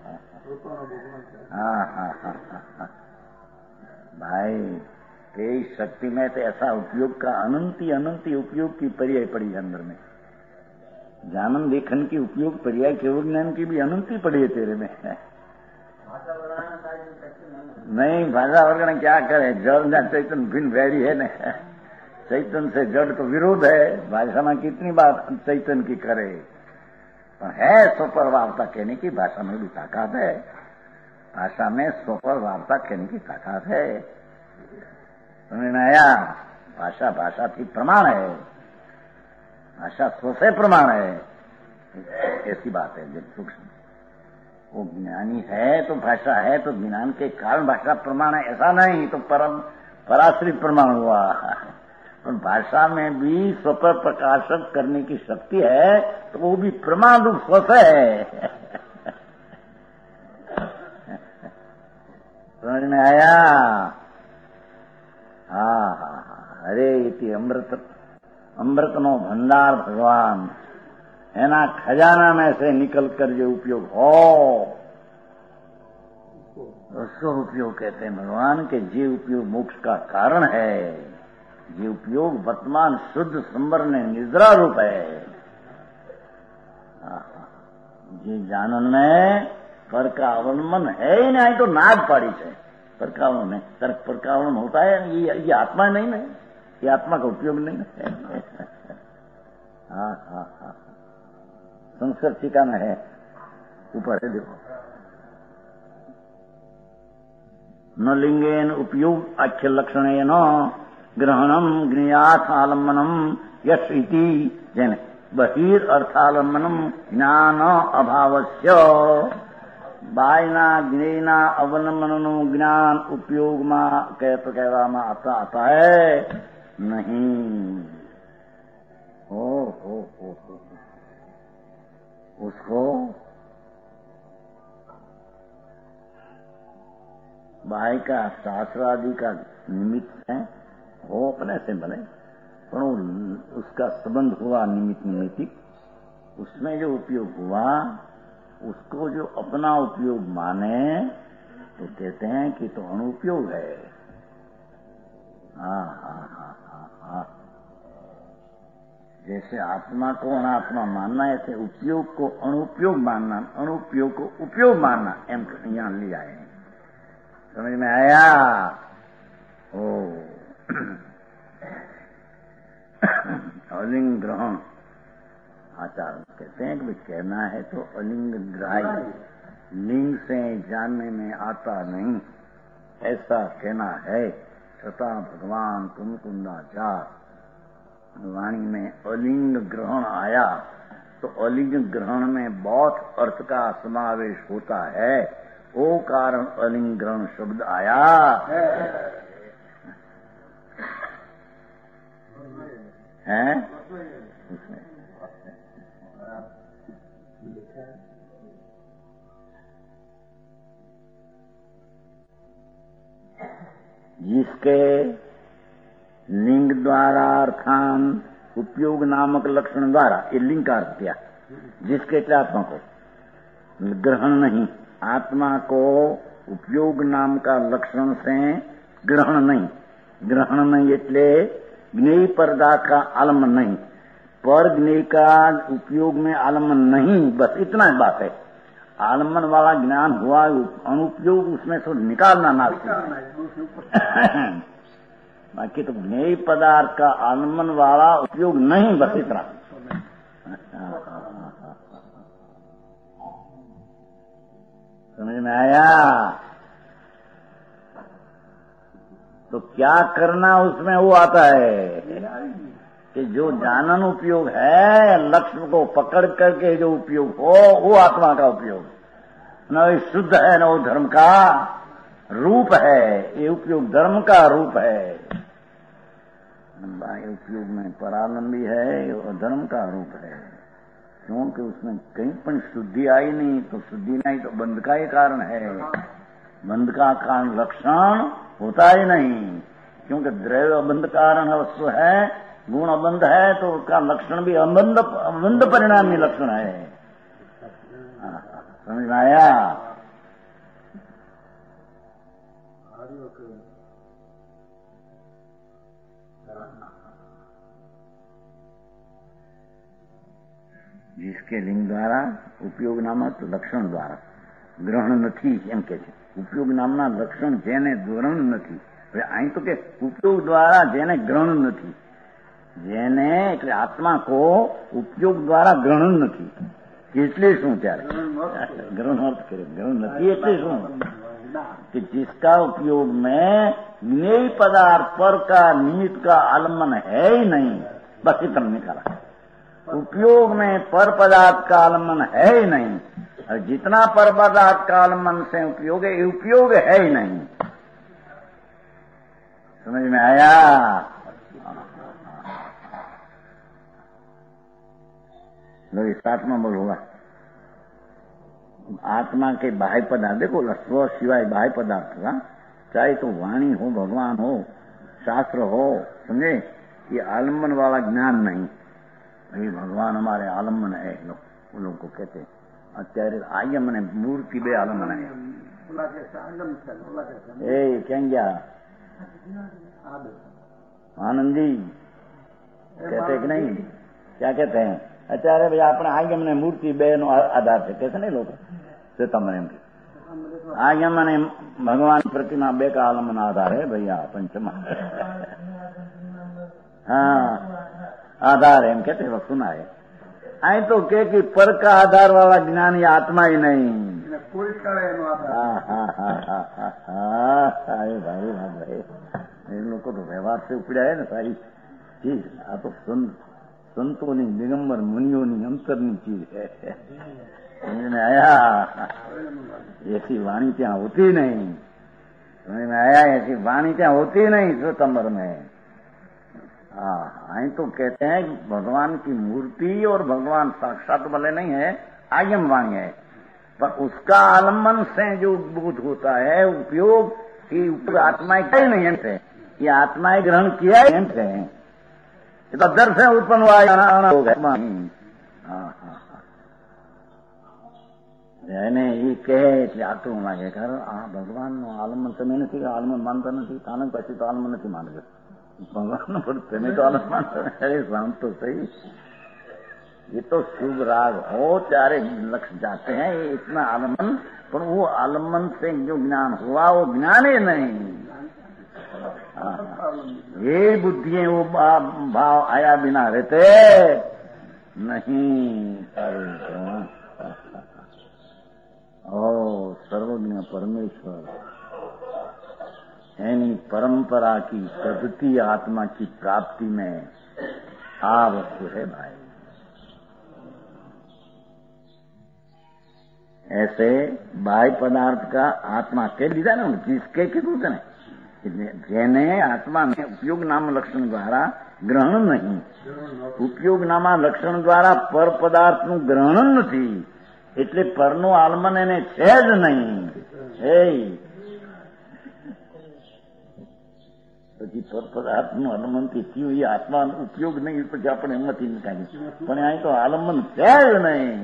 हाँ भाई तेज शक्ति में तो ऐसा उपयोग का अनंती उपयोग की पर्याय पड़ी है अंदर में। जानन देखन की उपयोग पर्याय केवल ज्ञान की भी अनंती पड़ी है तेरे में। नहीं भाषा वर्गण क्या करे, जड़ ना चैतन्य भिन्न वैरी है न, चैतन्य से जड़ तो विरोध है। भाषा में कितनी बात चैतन्य की करे, पर है स्वपर वार्ता कहने की भाषा में भी ताकत है। भाषा में स्वपर वार्ता कहने की ताकत है। समझ में आया? भाषा की प्रमाण है, भाषा स्व से प्रमाण है, ऐसी बात है। जब सूक्ष्म वो ज्ञानी है तो भाषा है, तो ज्ञान के कारण भाषा प्रमाण है ऐसा नहीं, तो परम पराश्रित प्रमाण हुआ। पर भाषा में भी स्व पर प्रकाशक करने की शक्ति है, तो वो भी प्रमाण रूप स्व से है। समझ में आया? हाँ अरे इति अमृत नो भंडार भगवान एना खजाना में से निकल कर जो उपयोग हो उसको उपयोग कहते हैं भगवान के। जे उपयोग मोक्ष का कारण है, जे उपयोग वर्तमान शुद्ध संवरण निद्रा रूप है। जे जानन में पर का अवलंबन है ही नहीं तो नाग पाड़ी है। पर का अवलंबन तर्क पर का अवलंबन होता है, ये आत्मा नहीं है, ये आत्मा का उपयोग नहीं है। हाँ संस्कृत ठिकाना है, ऊपर है देखो। न लिंगेन उपयोग अख्य लक्षणेन ग्रहणम ज्ञाथ आलम्बनम यश इति जन बहिर अर्थालम्बनम ज्ञान अभावस्य बायना ज्ञेना अवलंबन ज्ञान उपयोग में कहवा आता है नहीं। हो उसको भाई का शास्त्र आदि का निमित्त है, वो अपने से बने, पर उसका संबंध हुआ निमित्त, उसमें जो उपयोग हुआ उसको जो अपना उपयोग माने तो कहते हैं कि तो अनुपयोग है। हाँ जैसे आत्मा को अनात्मा मानना, ऐसे उपयोग को अनुपयोग मानना, अनुपयोग को उपयोग मानना, एम यहाँ लिया है। समझ में आया? ओ अलिंग ग्रहण आचार कहते हैं कि कहना है तो अलिंग ग्राही, लिंग से जानने में आता नहीं, ऐसा कहना है। छठा भगवान कुंकुंदाचार वाणी में अलिंग ग्रहण आया, तो अलिंग ग्रहण में बहुत अर्थ का समावेश होता है, वो कारण अलिंग ग्रहण शब्द आया है। जिसके लिंग द्वारा अर्थान उपयोग नामक लक्षण द्वारा, ये लिंग का अर्थ किया, जिसके आत्मा को ग्रहण नहीं, आत्मा को उपयोग नाम का लक्षण से ग्रहण नहीं એટલે ज्ञेय पदार्थ का आलम्बन नहीं, पर ज्ञेय का उपयोग में आलम्बन नहीं, बस इतना बात है। आलम्बन वाला ज्ञान हुआ, अनुपयोग उसमें से निकालना ना, बाकी तो ज्ञेय पदार्थ का आलम्बन वाला उपयोग नहीं, बस इतना। समझ में आया? तो क्या करना उसमें वो आता है कि जो जानन उपयोग है, लक्ष्य को पकड़ करके जो उपयोग हो, वो आत्मा का उपयोग, न शुद्ध है न वो धर्म का रूप है। ये उपयोग धर्म का रूप है, बाह्य उपयोग में परालंबी है और धर्म का रूप है, क्योंकि उसमें कहीं पर शुद्धि आई नहीं, तो शुद्धि नहीं तो बंध का ही कारण है। बंध का कारण लक्षण होता ही नहीं, क्योंकि द्रव्य अबंध कारण वस्तु है, गुण अबंध है, तो उसका लक्षण भी अबंध परिणामी लक्षण है। समझ में आया? जिसके लिंग द्वारा उपयोग नामक लक्षण द्वारा ग्रहण નથી એમ કે છે। ઉપયોગ નામના લક્ષણ જેને ગ્રહણ નથી, અહીં તો કે ઉપયોગ દ્વારા જેને ગ્રહણ નથી, જેને એટલે આત્મા को उपयोग द्वारा ग्रहण નથી, એટલે શું? ત્યારે ગ્રહણ अर्थ करे, ग्रहण નથી એટલે શું? कि जिसका उपयोग में ज्ञेय पदार्थ पर का निमित्त का आलम्बन है ही नहीं, बस इतना निकाला। उपयोग में पर पदार्थ का आलम्बन है ही नहीं, और जितना पर पदार्थ का आलम्बन से उपयोग है, उपयोग है ही नहीं। समझ में आया? लो, 7वां बोल होगा। आत्मा के बाह्य पदार्थ, देखो स्व सिवाय बाह्य पदार्थ का, चाहे तो वाणी हो, भगवान हो, शास्त्र हो, समझे, ये आलम्बन वाला ज्ञान नहीं। ये भगवान हमारे आलम्बन है, उन लोग को कहते हैं। અત્યારે આયમ અને મૂર્તિ બે આલમ્બન है। ए क्या गया आनंदी कहते कि नहीं? क्या कहते हैं? અત્યારે ભાઈ આપણે આયમ અને મૂર્તિ બે નો આધાર છે, कहते नहीं लोग श्वेतांबर एम के आयम અને भगवान प्रतिमा बे का आलम्बन आधार है भैया, पंचमा। हाँ, आधार एम कहते वक्त सुना है। आई तो के कि पर का आधार वाला ज्ञान ये आत्मा ही नहीं। भाई इन लोग को तो व्यवहार से उपड़ा है ना सारी चीज। आ तो संतों दिगंबर मुनियों अंतरनी चीज है। समझ में आया? ऐसी वाणी क्या होती नहीं। समझ में आया? ऐसी वाणी क्या होती नहीं श्वेतांबर में। हाँ, तो कहते हैं कि भगवान की मूर्ति और भगवान साक्षात भले नहीं है, आयम वाणी है, पर उसका आलम्बन से जो बोध होता है, उपयोग की आत्माएं कहीं नहीं है, ये आत्माएं ग्रहण किया है, ये तो दर से उत्पन्न हुआ એને એ કહે એટલે આટલું લાગે, કારણ આ ભગવાનનું આલમ્બન તમે નથી, આલમ્બન માનતા નથી, કારણ પછી તો આલમ્બન નથી માનજો भगवान पर तुम्हें तो आलम्बन। अरे शांत तो सही, ये तो शुभ राग हो, चारे लक्ष्य जाते हैं, ये इतना आलम्बन, पर वो आलम्बन से जो ज्ञान हुआ वो ज्ञान ही नहीं। ये बुद्धि वो भाव आया बिना रहते नहीं। ओ सर्वज्ञ परमेश्वर यानी परंपरा की पद्धति आत्मा की प्राप्ति में आ वस्तु है भाई। ऐसे बाह्य पदार्थ का आत्मा के લીધા ને जिसके કીધું છે ને જેને આત્માને ઉપયોગ નામ લક્ષણ દ્વારા ગ્રહણ નહીં, ઉપયોગ નામા લક્ષણ દ્વારા પર પદાર્થનું ગ્રહણ નથી, એટલે પરનું આલમન એને છે જ નહીં. પછી પર પદાર્થનું આલમનથી થયું એ આત્માનો ઉપયોગ નહીં, પછી આપણે એમાંથી નીકાળીએ, પણ અહીં તો આલમન છે જ નહીં.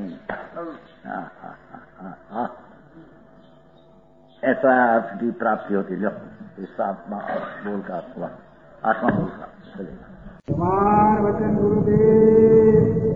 ऐसा अर्थ की प्राप्ति होती. लो इस सातवां बोल का आठवां बोल का चलेगा. वचन गुरुदेव